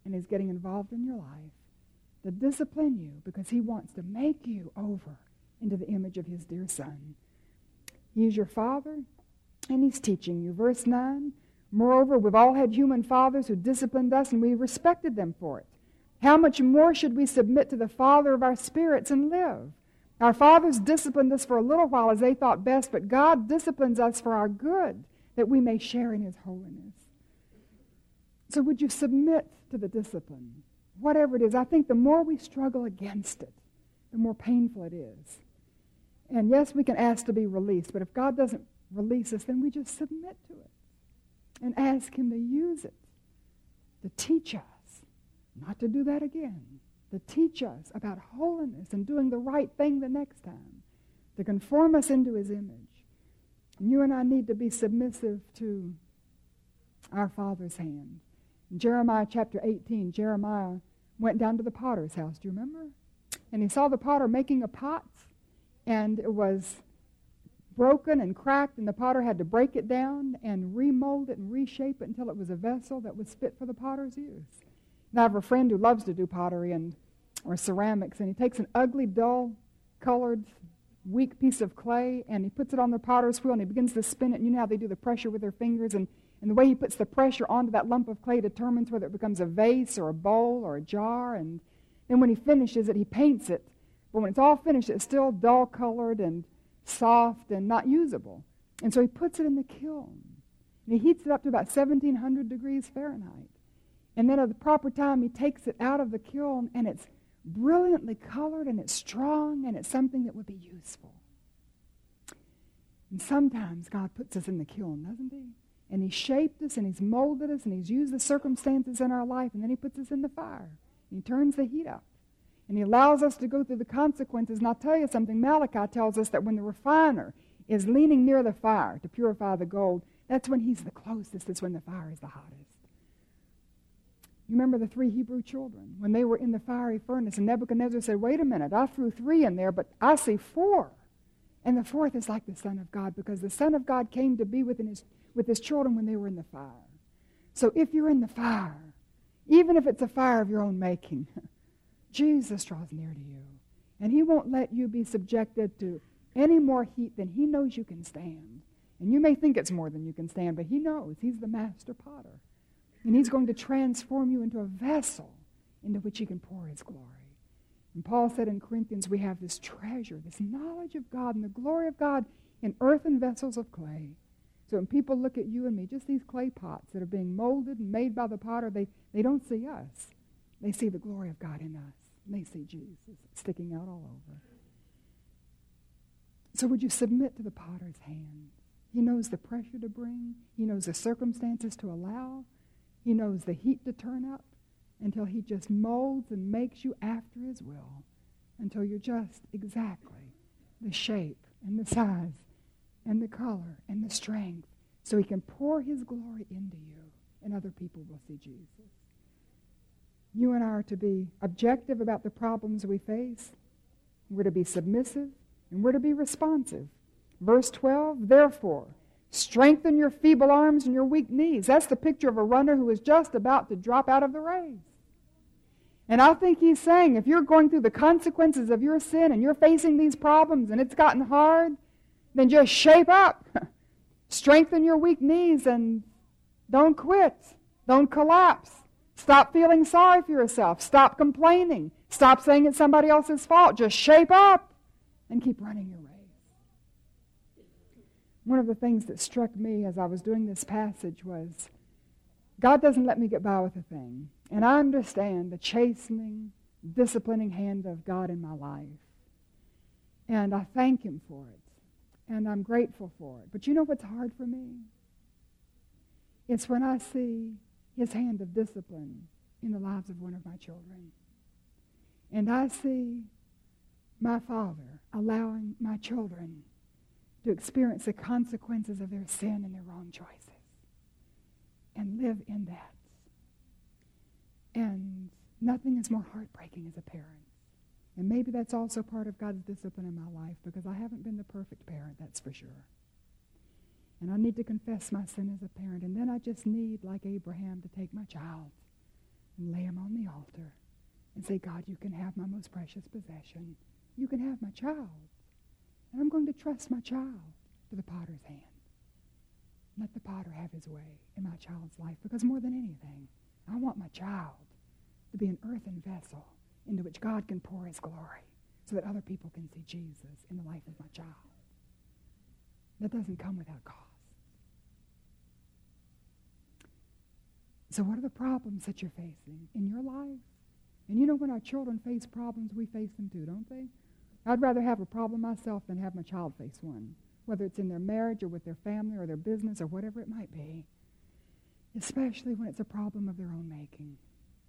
and He's getting involved in your life to discipline you because He wants to make you over into the image of His dear Son. He's your Father, and He's teaching you. Verse 9, moreover, we've all had human fathers who disciplined us, and we respected them for it. How much more should we submit to the Father of our spirits and live? Our fathers disciplined us for a little while as they thought best, but God disciplines us for our good, that we may share in His holiness. So would you submit to the discipline? Whatever it is, I think the more we struggle against it, the more painful it is. And yes, we can ask to be released, but if God doesn't release us, then we just submit to it and ask Him to use it to teach us not to do that again, to teach us about holiness and doing the right thing the next time, to conform us into His image. And you and I need to be submissive to our Father's hand. In Jeremiah chapter 18, Jeremiah went down to the potter's house. Do you remember? And he saw the potter making a pot, and it was broken and cracked, and the potter had to break it down and remold it and reshape it until it was a vessel that was fit for the potter's use. And I have a friend who loves to do pottery or ceramics, and he takes an ugly, dull-colored, weak piece of clay, and he puts it on the potter's wheel, and he begins to spin it. And you know how they do the pressure with their fingers, and the way he puts the pressure onto that lump of clay determines whether it becomes a vase or a bowl or a jar. And then when he finishes it, he paints it. But when it's all finished, it's still dull-colored and soft and not usable. And so he puts it in the kiln, and he heats it up to about 1,700 degrees Fahrenheit. And then at the proper time, he takes it out of the kiln, and it's brilliantly colored, and it's strong, and it's something that would be useful. And sometimes God puts us in the kiln, doesn't He? And He shaped us, and He's molded us, and He's used the circumstances in our life, and then He puts us in the fire. And He turns the heat up. And He allows us to go through the consequences. And I'll tell you something, Malachi tells us that when the refiner is leaning near the fire to purify the gold, that's when he's the closest. It's when the fire is the hottest. You remember the 3 Hebrew children when they were in the fiery furnace, and Nebuchadnezzar said, wait a minute, I threw 3 in there, but I see 4. And the 4th is like the Son of God, because the Son of God came to be with his children when they were in the fire. So if you're in the fire, even if it's a fire of your own making, Jesus draws near to you. And He won't let you be subjected to any more heat than He knows you can stand. And you may think it's more than you can stand, but He knows. He's the master potter. And He's going to transform you into a vessel into which He can pour His glory. And Paul said in Corinthians, we have this treasure, this knowledge of God and the glory of God in earthen vessels of clay. So when people look at you and me, just these clay pots that are being molded and made by the potter, they don't see us. They see the glory of God in us. And they see Jesus sticking out all over. So would you submit to the potter's hand? He knows the pressure to bring. He knows the circumstances to allow. He knows the heat to turn up until He just molds and makes you after His will, until you're just exactly the shape and the size and the color and the strength, so He can pour His glory into you, and other people will see Jesus. You and I are to be objective about the problems we face. We're to be submissive, and we're to be responsive. Verse 12, therefore, strengthen your feeble arms and your weak knees. That's the picture of a runner who is just about to drop out of the race. And I think He's saying, if you're going through the consequences of your sin and you're facing these problems and it's gotten hard, then just shape up. Strengthen your weak knees and don't quit. Don't collapse. Stop feeling sorry for yourself. Stop complaining. Stop saying it's somebody else's fault. Just shape up and keep running your race. One of the things that struck me as I was doing this passage was, God doesn't let me get by with a thing. And I understand the chastening, disciplining hand of God in my life. And I thank Him for it. And I'm grateful for it. But you know what's hard for me? It's when I see His hand of discipline in the lives of one of my children. And I see my Father allowing my children to experience the consequences of their sin and their wrong choices and live in that. And nothing is more heartbreaking as a parent. And maybe that's also part of God's discipline in my life, because I haven't been the perfect parent, that's for sure. And I need to confess my sin as a parent. And then I just need, like Abraham, to take my child and lay them on the altar and say, God, you can have my most precious possession. You can have my child. And I'm going to trust my child to the potter's hand. Let the potter have his way in my child's life, because more than anything, I want my child to be an earthen vessel into which God can pour his glory so that other people can see Jesus in the life of my child. That doesn't come without cost. So what are the problems that you're facing in your life? And you know, when our children face problems, we face them too, don't they? I'd rather have a problem myself than have my child face one, whether it's in their marriage or with their family or their business or whatever it might be, especially when it's a problem of their own making.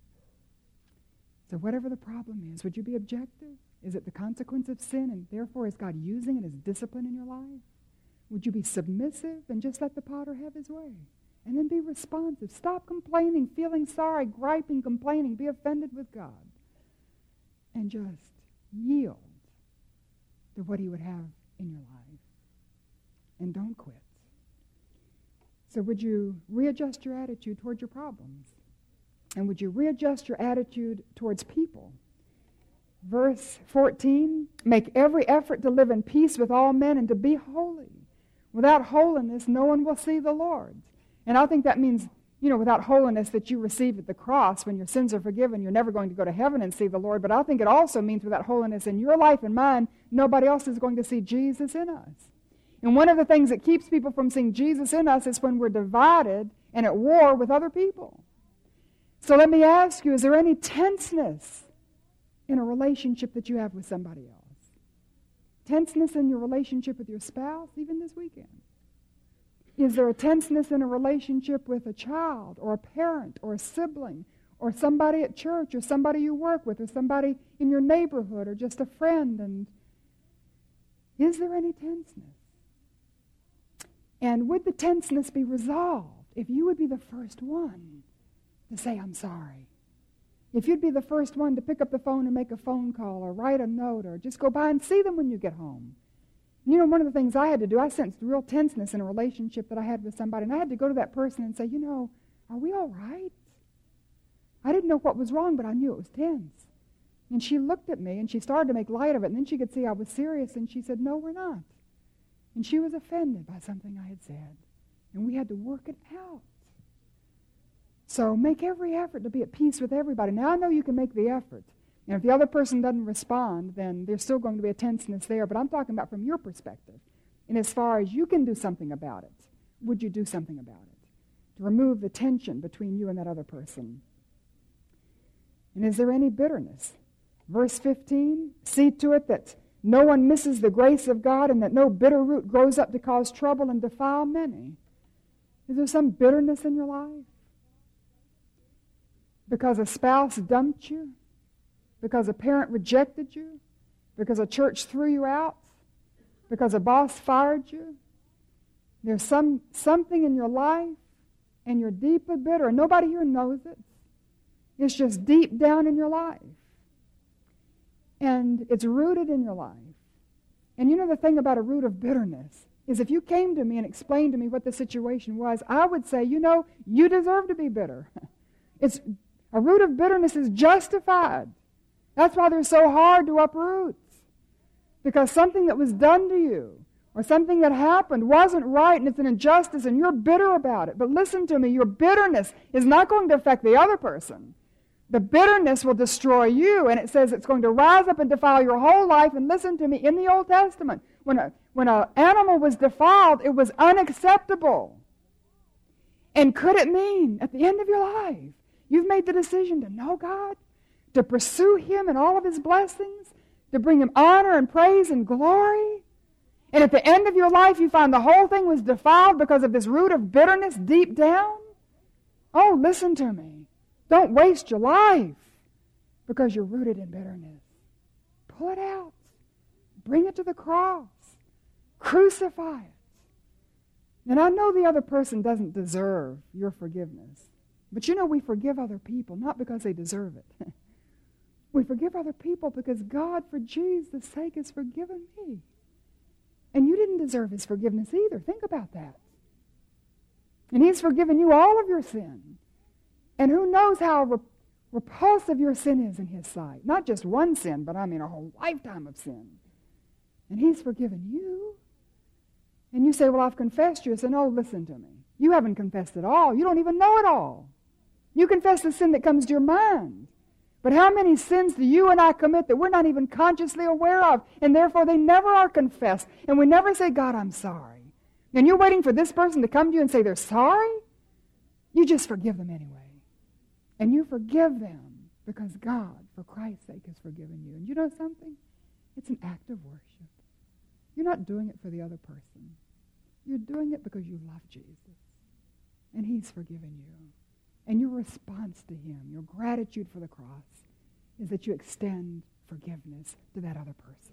So whatever the problem is, would you be objective? Is it the consequence of sin, and therefore is God using it as discipline in your life? Would you be submissive and just let the potter have his way? And then be responsive. Stop complaining, feeling sorry, griping, complaining. Be offended with God. And just yield to what he would have in your life. And don't quit. So would you readjust your attitude toward your problems? And would you readjust your attitude towards people? Verse 14, make every effort to live in peace with all men and to be holy. Without holiness, no one will see the Lord. And I think that means, without holiness that you receive at the cross, when your sins are forgiven, you're never going to go to heaven and see the Lord. But I think it also means without holiness in your life and mine, nobody else is going to see Jesus in us. And one of the things that keeps people from seeing Jesus in us is when we're divided and at war with other people. So let me ask you, is there any tenseness in a relationship that you have with somebody else? Tenseness in your relationship with your spouse, even this weekend? Is there a tenseness in a relationship with a child or a parent or a sibling or somebody at church or somebody you work with or somebody in your neighborhood or just a friend? And is there any tenseness? And would the tenseness be resolved if you would be the first one to say, I'm sorry? If you'd be the first one to pick up the phone and make a phone call or write a note or just go by and see them when you get home. One of the things I had to do, I sensed real tenseness in a relationship that I had with somebody, and I had to go to that person and say, are we all right? I didn't know what was wrong, but I knew it was tense. And she looked at me, and she started to make light of it, and then she could see I was serious, and she said, no, we're not. And she was offended by something I had said, and we had to work it out. So make every effort to be at peace with everybody. Now, I know you can make the effort. And if the other person doesn't respond, then there's still going to be a tenseness there. But I'm talking about from your perspective. And as far as you can do something about it, would you do something about it? To remove the tension between you and that other person. And is there any bitterness? Verse 15, see to it that no one misses the grace of God and that no bitter root grows up to cause trouble and defile many. Is there some bitterness in your life? Because a spouse dumped you? Because a parent rejected you? Because a church threw you out? Because a boss fired you? There's something in your life and you're deeply bitter, and nobody here knows it. It's just deep down in your life. And it's rooted in your life. And the thing about a root of bitterness is if you came to me and explained to me what the situation was, I would say, you deserve to be bitter. A root of bitterness is justified. That's why they're so hard to uproot. Because something that was done to you or something that happened wasn't right and it's an injustice and you're bitter about it. But listen to me, your bitterness is not going to affect the other person. The bitterness will destroy you, and it says it's going to rise up and defile your whole life. And listen to me, in the Old Testament, when an animal was defiled, it was unacceptable. And could it mean at the end of your life, you've made the decision to know God, to pursue Him and all of His blessings, to bring Him honor and praise and glory? And at the end of your life, you find the whole thing was defiled because of this root of bitterness deep down? Oh, listen to me. Don't waste your life because you're rooted in bitterness. Pull it out. Bring it to the cross. Crucify it. And I know the other person doesn't deserve your forgiveness. But we forgive other people not because they deserve it. We forgive other people because God, for Jesus' sake, has forgiven me. And you didn't deserve His forgiveness either. Think about that. And He's forgiven you all of your sin. And who knows how repulsive your sin is in his sight. Not just one sin, but I mean a whole lifetime of sin. And he's forgiven you. And you say, well, I've confessed you. I say, no, listen to me. You haven't confessed it all. You don't even know it all. You confess the sin that comes to your mind. But how many sins do you and I commit that we're not even consciously aware of, and therefore they never are confessed, and we never say, God, I'm sorry. And you're waiting for this person to come to you and say they're sorry? You just forgive them anyway. And you forgive them because God, for Christ's sake, has forgiven you. And you know something? It's an act of worship. You're not doing it for the other person. You're doing it because you love Jesus. And he's forgiven you. And your response to him, your gratitude for the cross, is that you extend forgiveness to that other person.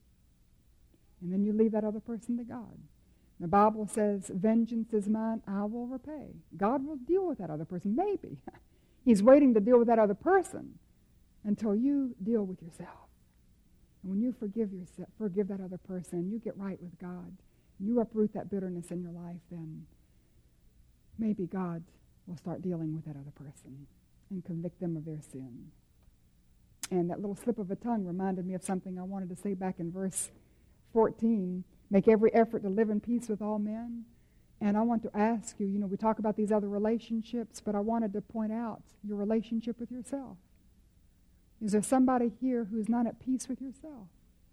And then you leave that other person to God. The Bible says, vengeance is mine, I will repay. God will deal with that other person, maybe. He's waiting to deal with that other person until you deal with yourself. And when you forgive that other person, you get right with God, you uproot that bitterness in your life, then maybe God will start dealing with that other person and convict them of their sin. And that little slip of a tongue reminded me of something I wanted to say back in verse 14. Make every effort to live in peace with all men. And I want to ask you, we talk about these other relationships, but I wanted to point out your relationship with yourself. Is there somebody here who's not at peace with yourself?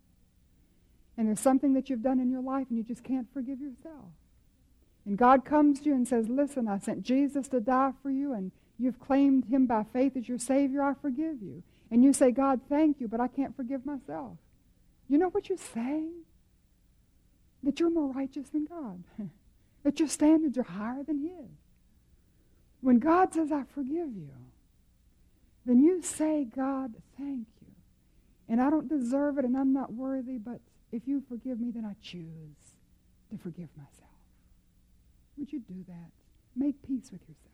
And there's something that you've done in your life and you just can't forgive yourself. And God comes to you and says, listen, I sent Jesus to die for you, and you've claimed him by faith as your Savior, I forgive you. And you say, God, thank you, but I can't forgive myself. You know what you're saying? That you're more righteous than God. That your standards are higher than his. When God says, I forgive you, then you say, God, thank you. And I don't deserve it and I'm not worthy, but if you forgive me, then I choose to forgive myself. Would you do that? Make peace with yourself.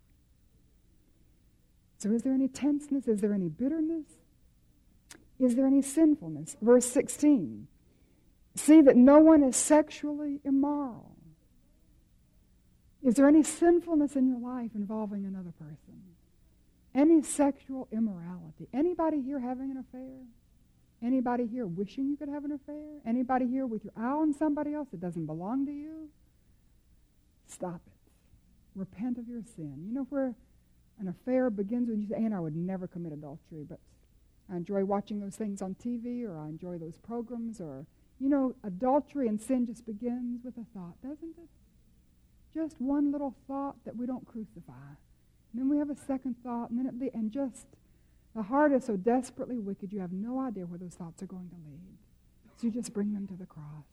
So is there any tenseness? Is there any bitterness? Is there any sinfulness? Verse 16. See that no one is sexually immoral. Is there any sinfulness in your life involving another person? Any sexual immorality? Anybody here having an affair? Anybody here wishing you could have an affair? Anybody here with your eye on somebody else that doesn't belong to you? Stop it. Repent of your sin. You know where an affair begins when you say, Ann, I would never commit adultery, but I enjoy watching those things on TV, or I enjoy those programs, or, adultery and sin just begins with a thought, doesn't it? Just one little thought that we don't crucify. And then we have a second thought, and then the heart is so desperately wicked, you have no idea where those thoughts are going to lead. So you just bring them to the cross.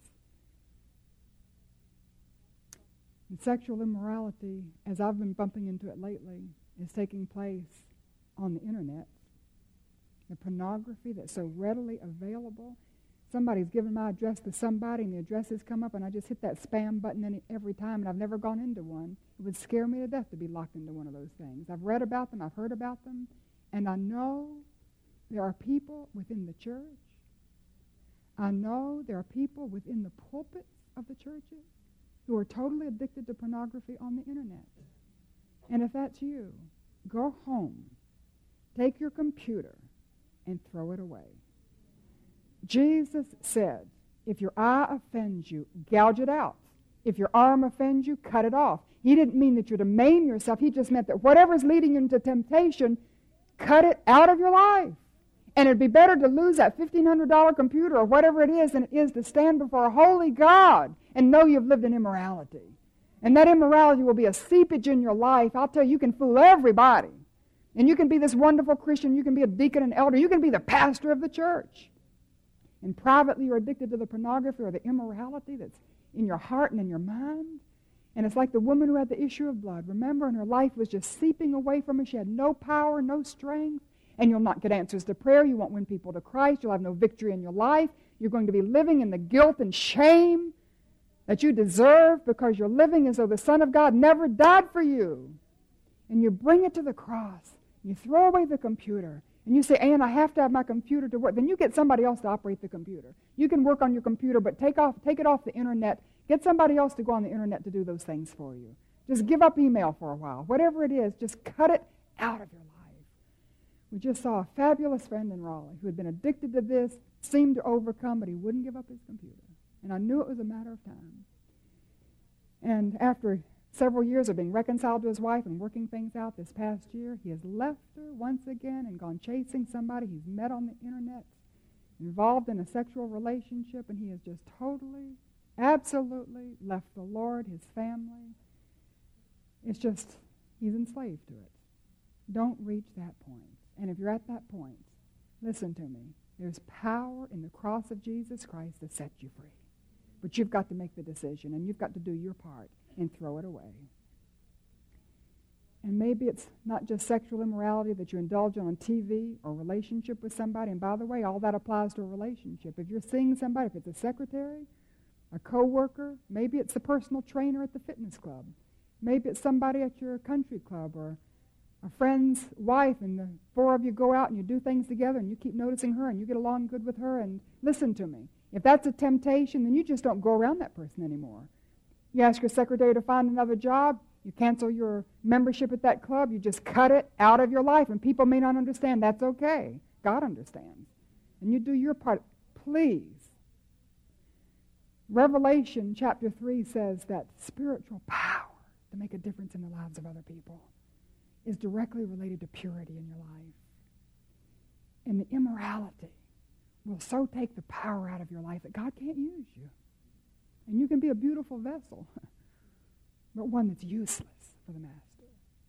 And sexual immorality, as I've been bumping into it lately, is taking place on the internet. The pornography that's so readily available. Somebody's given my address to somebody, and the addresses come up, and I just hit that spam button every time, and I've never gone into one. It would scare me to death to be locked into one of those things. I've read about them, I've heard about them, and I know there are people within the church. I know there are people within the pulpits of the churches who are totally addicted to pornography on the internet. And if that's you, go home, take your computer, and throw it away. Jesus said, if your eye offends you, gouge it out. If your arm offends you, cut it off. He didn't mean that you're to maim yourself. He just meant that whatever's leading you into temptation, cut it out of your life. And it'd be better to lose that $1,500 computer or whatever it is than it is to stand before a holy God and know you've lived in immorality. And that immorality will be a seepage in your life. I'll tell you, you can fool everybody. And you can be this wonderful Christian. You can be a deacon and elder. You can be the pastor of the church. And privately you're addicted to the pornography or the immorality that's in your heart and in your mind. And it's like the woman who had the issue of blood. Remember, and her life was just seeping away from her. She had no power, no strength. And you'll not get answers to prayer. You won't win people to Christ. You'll have no victory in your life. You're going to be living in the guilt and shame that you deserve because you're living as though the Son of God never died for you. And you bring it to the cross. You throw away the computer. And you say, Ann, I have to have my computer to work. Then you get somebody else to operate the computer. You can work on your computer, but take it off the internet. Get somebody else to go on the internet to do those things for you. Just give up email for a while. Whatever it is, just cut it out of your life. We just saw a fabulous friend in Raleigh who had been addicted to this, seemed to overcome, but he wouldn't give up his computer. And I knew it was a matter of time. And after several years of being reconciled to his wife and working things out this past year, he has left her once again and gone chasing somebody he's met on the internet, involved in a sexual relationship, and he has just totally, absolutely left the Lord, his family. It's just, he's enslaved to it. Don't reach that point. And if you're at that point, listen to me. There's power in the cross of Jesus Christ to set you free. But you've got to make the decision, and you've got to do your part and throw it away. And maybe it's not just sexual immorality that you indulge on TV or relationship with somebody. And by the way, all that applies to a relationship. If you're seeing somebody, if it's a secretary, a co-worker, maybe it's the personal trainer at the fitness club. Maybe it's somebody at your country club or a friend's wife, and the four of you go out and you do things together and you keep noticing her and you get along good with her. And listen to me. If that's a temptation, then you just don't go around that person anymore. You ask your secretary to find another job, you cancel your membership at that club, you just cut it out of your life. And people may not understand. That's okay. God understands. And you do your part. Please. Revelation chapter 3 says that spiritual power to make a difference in the lives of other people is directly related to purity in your life. And the immorality will so take the power out of your life that God can't use you. And you can be a beautiful vessel, but one that's useless for the Master.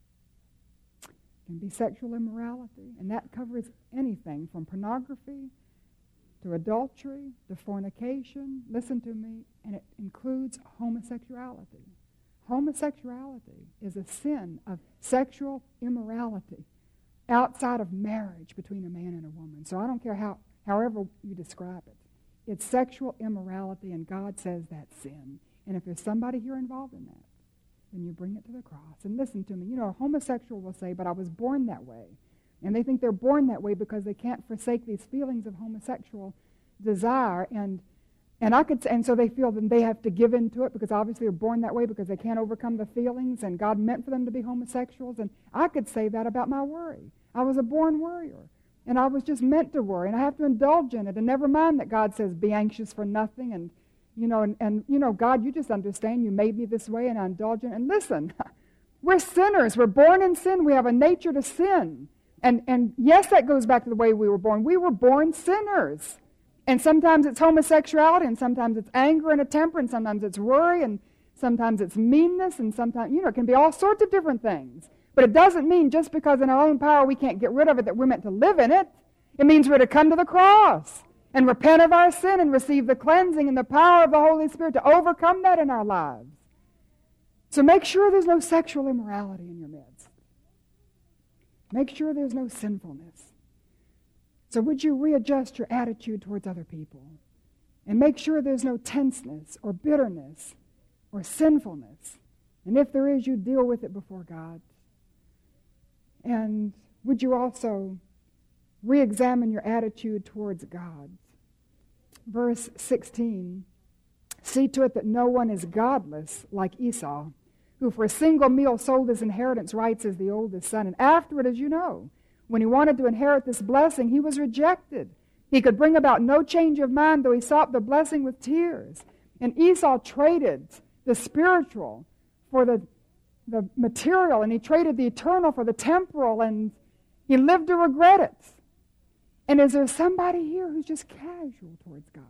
It can be sexual immorality, and that covers anything from pornography to adultery to fornication. Listen to me, and it includes homosexuality. Homosexuality is a sin of sexual immorality outside of marriage between a man and a woman. So I don't care however you describe it. It's sexual immorality, and God says that's sin. And if there's somebody here involved in that, then you bring it to the cross. And listen to me. You know, a homosexual will say, but I was born that way. And they think they're born that way because they can't forsake these feelings of homosexual desire. And so they feel that they have to give in to it because obviously they're born that way because they can't overcome the feelings, and God meant for them to be homosexuals. And I could say that about my worry. I was a born worrier. And I was just meant to worry, and I have to indulge in it. And never mind that God says, be anxious for nothing. And God, you just understand you made me this way, and I indulge in it. And listen, we're sinners. We're born in sin. We have a nature to sin. And yes, that goes back to the way we were born. We were born sinners. And sometimes it's homosexuality, and sometimes it's anger and a temper, and sometimes it's worry, and sometimes it's meanness, and sometimes, it can be all sorts of different things. But it doesn't mean just because in our own power we can't get rid of it that we're meant to live in it. It means we're to come to the cross and repent of our sin and receive the cleansing and the power of the Holy Spirit to overcome that in our lives. So make sure there's no sexual immorality in your midst. Make sure there's no sinfulness. So would you readjust your attitude towards other people and make sure there's no tenseness or bitterness or sinfulness. And if there is, you deal with it before God. And would you also re-examine your attitude towards God? Verse 16, see to it that no one is godless like Esau, who for a single meal sold his inheritance rights as the oldest son. And afterward, as you know, when he wanted to inherit this blessing, he was rejected. He could bring about no change of mind, though he sought the blessing with tears. And Esau traded the spiritual for the material, and he traded the eternal for the temporal, and he lived to regret it. And is there somebody here who's just casual towards God?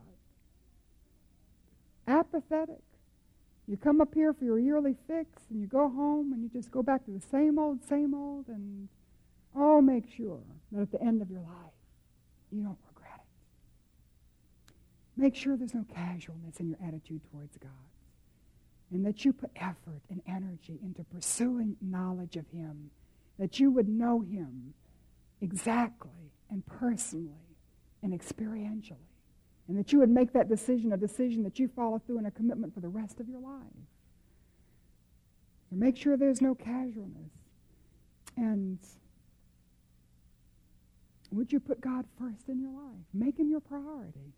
Apathetic. You come up here for your yearly fix, and you go home, and you just go back to the same old, and make sure that at the end of your life, you don't regret it. Make sure there's no casualness in your attitude towards God, and that you put effort and energy into pursuing knowledge of Him, that you would know Him exactly and personally and experientially, and that you would make that decision a decision that you follow through in a commitment for the rest of your life. So make sure there's no casualness. And would you put God first in your life? Make Him your priority.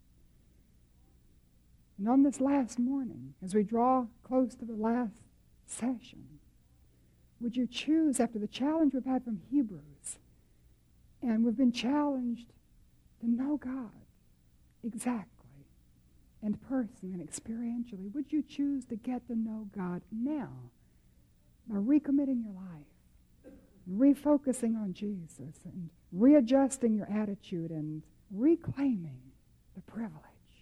And on this last morning, as we draw close to the last session, would you choose, after the challenge we've had from Hebrews, And we've been challenged to know God exactly and personally and experientially. Would you choose to get to know God now by recommitting your life, refocusing on Jesus, and readjusting your attitude and reclaiming the privilege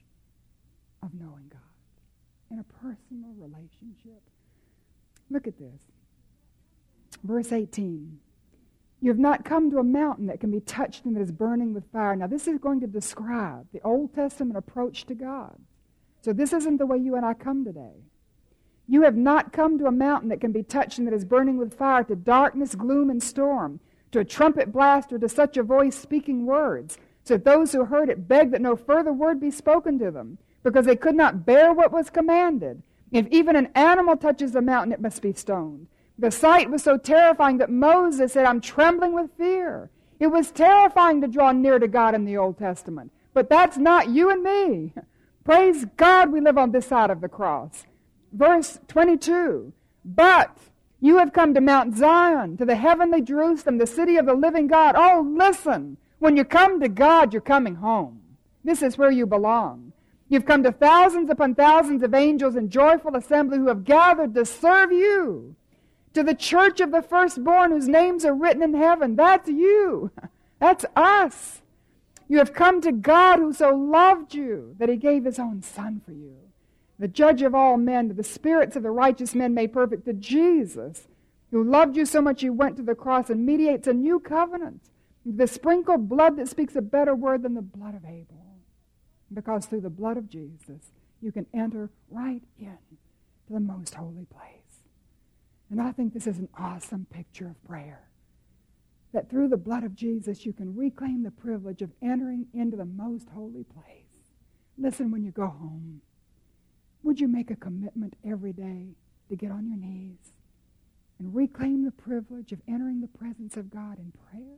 of knowing God in a personal relationship? Look at this. Verse 18. You have not come to a mountain that can be touched and that is burning with fire. Now, this is going to describe the Old Testament approach to God. So this isn't the way you and I come today. You have not come to a mountain that can be touched and that is burning with fire, to darkness, gloom, and storm, to a trumpet blast, or to such a voice speaking words, so that those who heard it begged that no further word be spoken to them, because they could not bear what was commanded. If even an animal touches the mountain, it must be stoned. The sight was so terrifying that Moses said, I'm trembling with fear. It was terrifying to draw near to God in the Old Testament. But that's not you and me. Praise God, we live on this side of the cross. Verse 22, but you have come to Mount Zion, to the heavenly Jerusalem, the city of the living God. Oh, listen, when you come to God, you're coming home. This is where you belong. You've come to thousands upon thousands of angels in joyful assembly who have gathered to serve you. To the church of the firstborn whose names are written in heaven. That's you. That's us. You have come to God who so loved you that he gave his own Son for you. The judge of all men, to the spirits of the righteous men made perfect, to Jesus, who loved you so much he went to the cross and mediates a new covenant. The sprinkled blood that speaks a better word than the blood of Abel. Because through the blood of Jesus, you can enter right in to the most holy place. And I think this is an awesome picture of prayer. That through the blood of Jesus, you can reclaim the privilege of entering into the most holy place. Listen, when you go home, would you make a commitment every day to get on your knees and reclaim the privilege of entering the presence of God in prayer?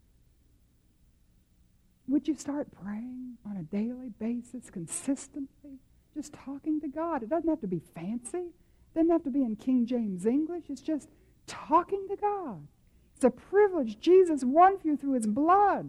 Would you start praying on a daily basis, consistently, just talking to God? It doesn't have to be fancy. It doesn't have to be in King James English. It's just talking to God. It's a privilege Jesus won for you through his blood.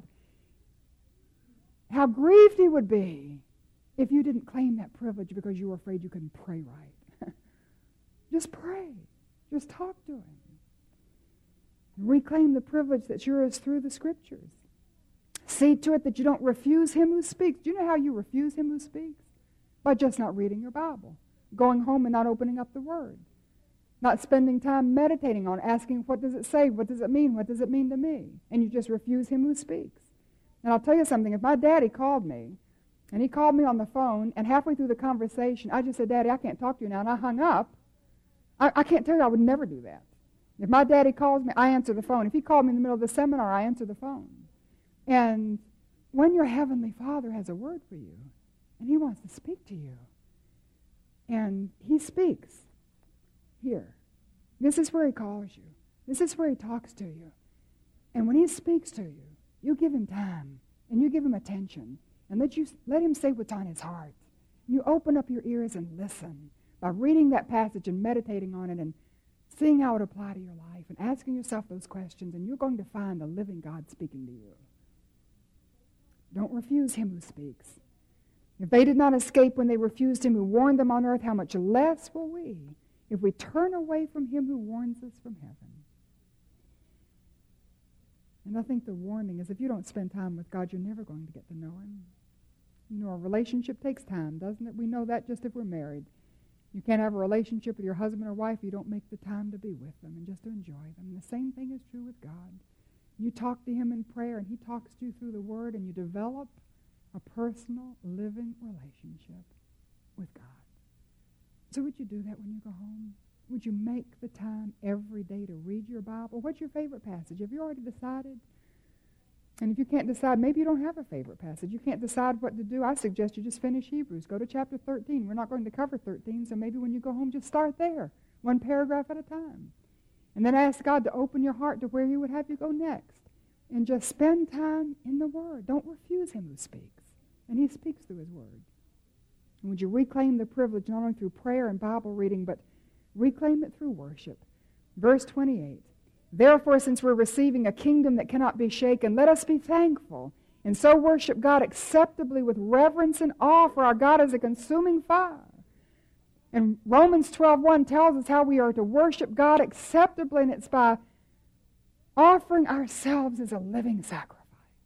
How grieved he would be if you didn't claim that privilege because you were afraid you couldn't pray right. Just pray. Just talk to him. Reclaim the privilege that's yours through the Scriptures. See to it that you don't refuse him who speaks. Do you know how you refuse him who speaks? By just not reading your Bible. Going home and not opening up the Word. Not spending time meditating on, asking, what does it say? What does it mean? What does it mean to me? And you just refuse him who speaks. And I'll tell you something. If my daddy called me, and he called me on the phone, and halfway through the conversation, I just said, Daddy, I can't talk to you now, and I hung up, I can't tell you I would never do that. If my daddy calls me, I answer the phone. If he called me in the middle of the seminar, I answer the phone. And when your Heavenly Father has a word for you, and he wants to speak to you, and he speaks here. This is where he calls you. This is where he talks to you. And when he speaks to you, you give him time, and you give him attention, and let him say what's on his heart. You open up your ears and listen by reading that passage and meditating on it and seeing how it applies to your life and asking yourself those questions, and you're going to find a living God speaking to you. Don't refuse him who speaks. If they did not escape when they refused him who warned them on earth, how much less will we if we turn away from him who warns us from heaven? And I think the warning is if you don't spend time with God, you're never going to get to know him. You know, a relationship takes time, doesn't it? We know that just if we're married. You can't have a relationship with your husband or wife if you don't make the time to be with them and just to enjoy them. And the same thing is true with God. You talk to him in prayer, and he talks to you through the Word, and you develop a personal, living relationship with God. So would you do that when you go home? Would you make the time every day to read your Bible? What's your favorite passage? Have you already decided? And if you can't decide, maybe you don't have a favorite passage. You can't decide what to do. I suggest you just finish Hebrews. Go to chapter 13. We're not going to cover 13, so maybe when you go home, just start there, one paragraph at a time. And then ask God to open your heart to where he would have you go next. And just spend time in the Word. Don't refuse him who speaks. And he speaks through his Word. And would you reclaim the privilege not only through prayer and Bible reading, but reclaim it through worship? Verse 28. Therefore, since we're receiving a kingdom that cannot be shaken, let us be thankful and so worship God acceptably with reverence and awe, for our God is a consuming fire. And Romans 12:1 tells us how we are to worship God acceptably, and it's by offering ourselves as a living sacrifice.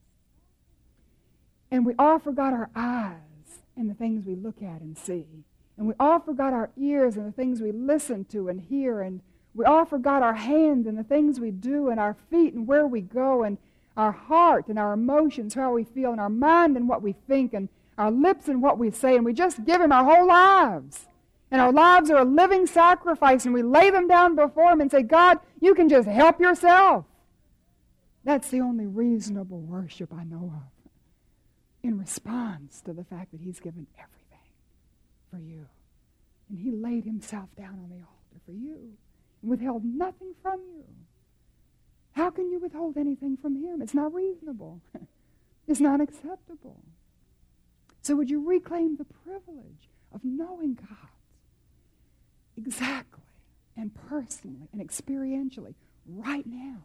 And we offer God our eyes and the things we look at and see. And we offer God our ears and the things we listen to and hear. And we offer God our hands and the things we do, and our feet and where we go, and our heart and our emotions, how we feel, and our mind and what we think, and our lips and what we say. And we just give Him our whole lives. And our lives are a living sacrifice, and we lay them down before Him and say, God, you can just help yourself. That's the only reasonable worship I know of, in response to the fact that He's given everything for you. And He laid Himself down on the altar for you and withheld nothing from you. How can you withhold anything from Him? It's not reasonable. It's not acceptable. So would you reclaim the privilege of knowing God exactly and personally and experientially right now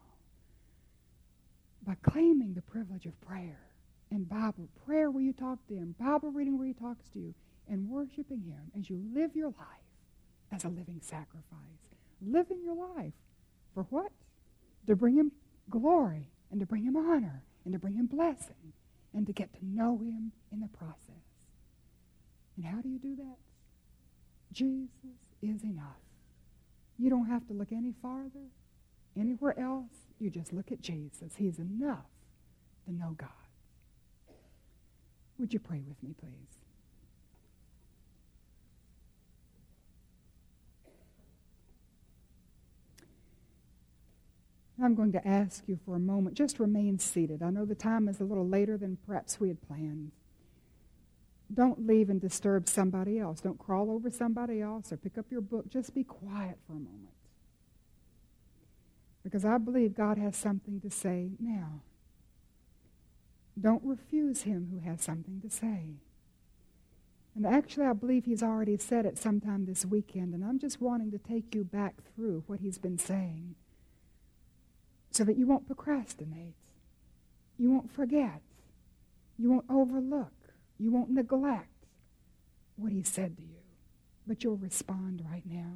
by claiming the privilege of prayer and Bible prayer where you talk to Him, Bible reading where He talks to you, and worshiping Him as you live your life as a living sacrifice. Living your life for what? To bring Him glory, and to bring Him honor, and to bring Him blessing, and to get to know Him in the process. And how do you do that? Jesus is enough. You don't have to look any farther, anywhere else. You just look at Jesus. He's enough to know God. Would you pray with me, please? I'm going to ask you for a moment, just remain seated. I know the time is a little later than perhaps we had planned. Don't leave and disturb somebody else. Don't crawl over somebody else or pick up your book. Just be quiet for a moment. Because I believe God has something to say now. Don't refuse Him who has something to say. And actually, I believe He's already said it sometime this weekend, and I'm just wanting to take you back through what He's been saying so that you won't procrastinate, you won't forget, you won't overlook, you won't neglect what He said to you, but you'll respond right now.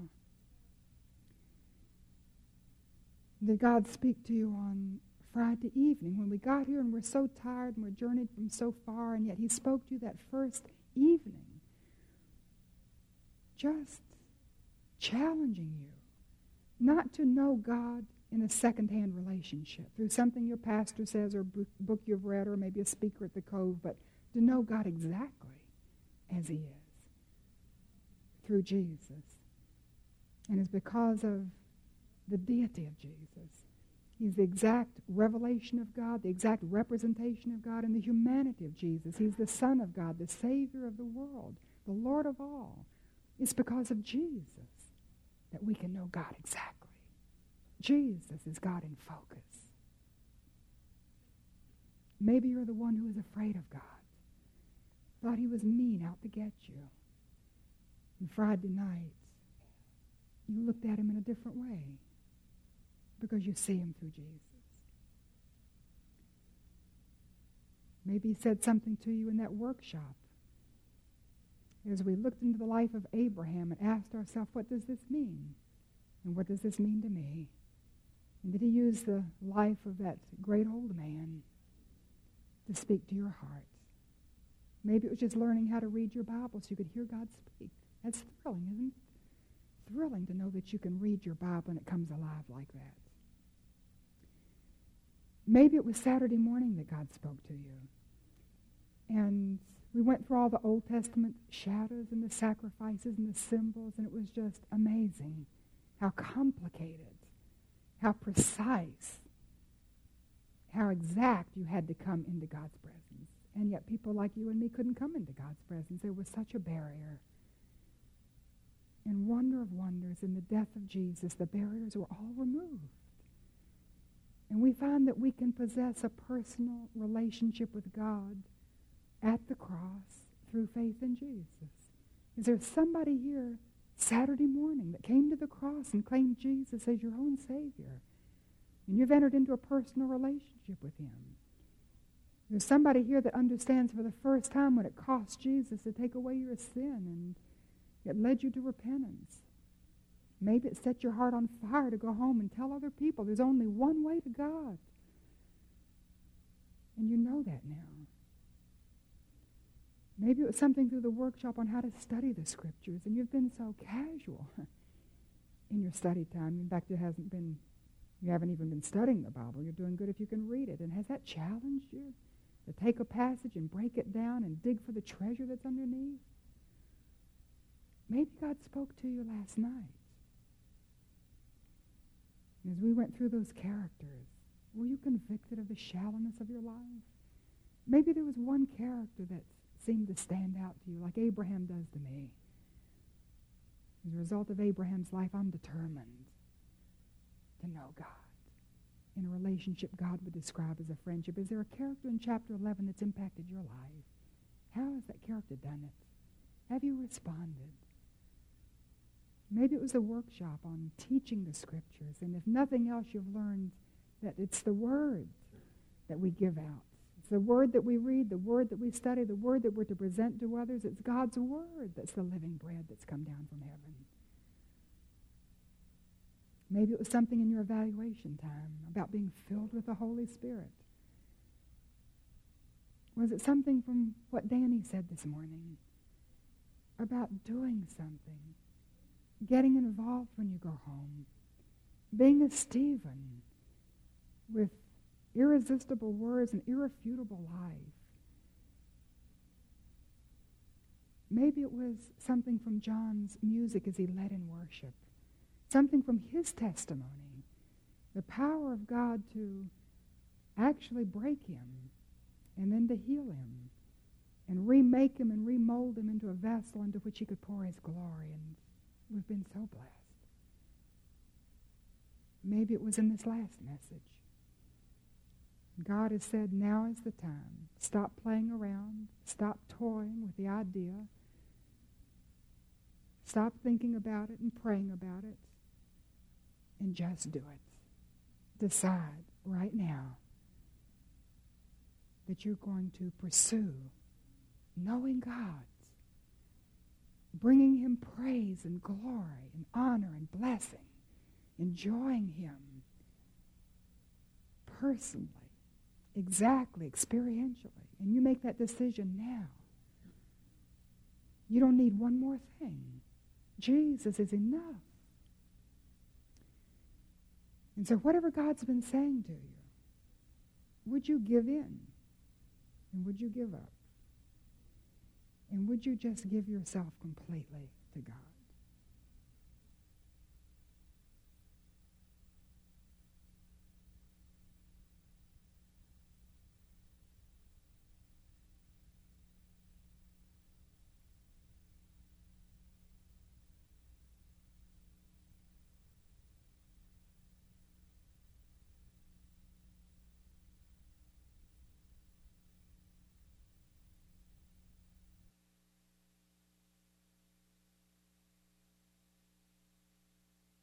Did God speak to you on Friday evening when we got here and we're so tired and we're journeyed from so far, and yet He spoke to you that first evening, just challenging you not to know God in a second-hand relationship through something your pastor says or book you've read or maybe a speaker at the Cove, but to know God exactly as He is through Jesus. And it's because of the deity of Jesus. He's the exact revelation of God, the exact representation of God, and the humanity of Jesus. He's the Son of God, the Savior of the world, the Lord of all. It's because of Jesus that we can know God exactly. Jesus is God in focus. Maybe you're the one who is afraid of God, thought He was mean out to get you. And Friday night, you looked at Him in a different way because you see Him through Jesus. Maybe He said something to you in that workshop as we looked into the life of Abraham and asked ourselves, what does this mean? And what does this mean to me? And did He use the life of that great old man to speak to your heart? Maybe it was just learning how to read your Bible so you could hear God speak. That's thrilling, isn't it? Thrilling to know that you can read your Bible and it comes alive like that. Maybe it was Saturday morning that God spoke to you. And we went through all the Old Testament shadows and the sacrifices and the symbols, and it was just amazing how complicated, how precise, how exact you had to come into God's presence. And yet people like you and me couldn't come into God's presence. There was such a barrier. And wonder of wonders, in the death of Jesus, the barriers were all removed. And we find that we can possess a personal relationship with God at the cross through faith in Jesus. Is there somebody here Saturday morning that came to the cross and claimed Jesus as your own Savior? And you've entered into a personal relationship with him. There's somebody here that understands for the first time what it cost Jesus to take away your sin, and it led you to repentance. Maybe it set your heart on fire to go home and tell other people there's only one way to God. And you know that now. Maybe it was something through the workshop on how to study the Scriptures, and you've been so casual in your study time. In fact, you haven't even been studying the Bible. You're doing good if you can read it. And has that challenged you to take a passage and break it down and dig for the treasure that's underneath? Maybe God spoke to you last night. As we went through those characters, were you convicted of the shallowness of your life? Maybe there was one character that seemed to stand out to you, like Abraham does to me. As a result of Abraham's life, I'm determined to know God in a relationship God would describe as a friendship. Is there a character in chapter 11 that's impacted your life? How has that character done it? Have you responded? Maybe it was a workshop on teaching the Scriptures, and if nothing else, you've learned that it's the Word that we give out. It's the Word that we read, the Word that we study, the Word that we're to present to others. It's God's Word that's the living bread that's come down from heaven. Maybe it was something in your evaluation time about being filled with the Holy Spirit. Was it something from what Danny said this morning about doing something, getting involved when you go home, being a Stephen with irresistible words and irrefutable life? Maybe it was something from John's music as he led in worship, something from his testimony, the power of God to actually break him and then to heal him and remake him and remold him into a vessel into which he could pour his glory. And we've been so blessed. Maybe it was in this last message. God has said, now is the time. Stop playing around. Stop toying with the idea. Stop thinking about it and praying about it. And just do it. Decide right now that you're going to pursue knowing God, bringing him praise and glory and honor and blessing, enjoying him personally, exactly, experientially. And you make that decision now. You don't need one more thing. Jesus is enough. And so whatever God's been saying to you, would you give in? And would you give up? And would you just give yourself completely to God?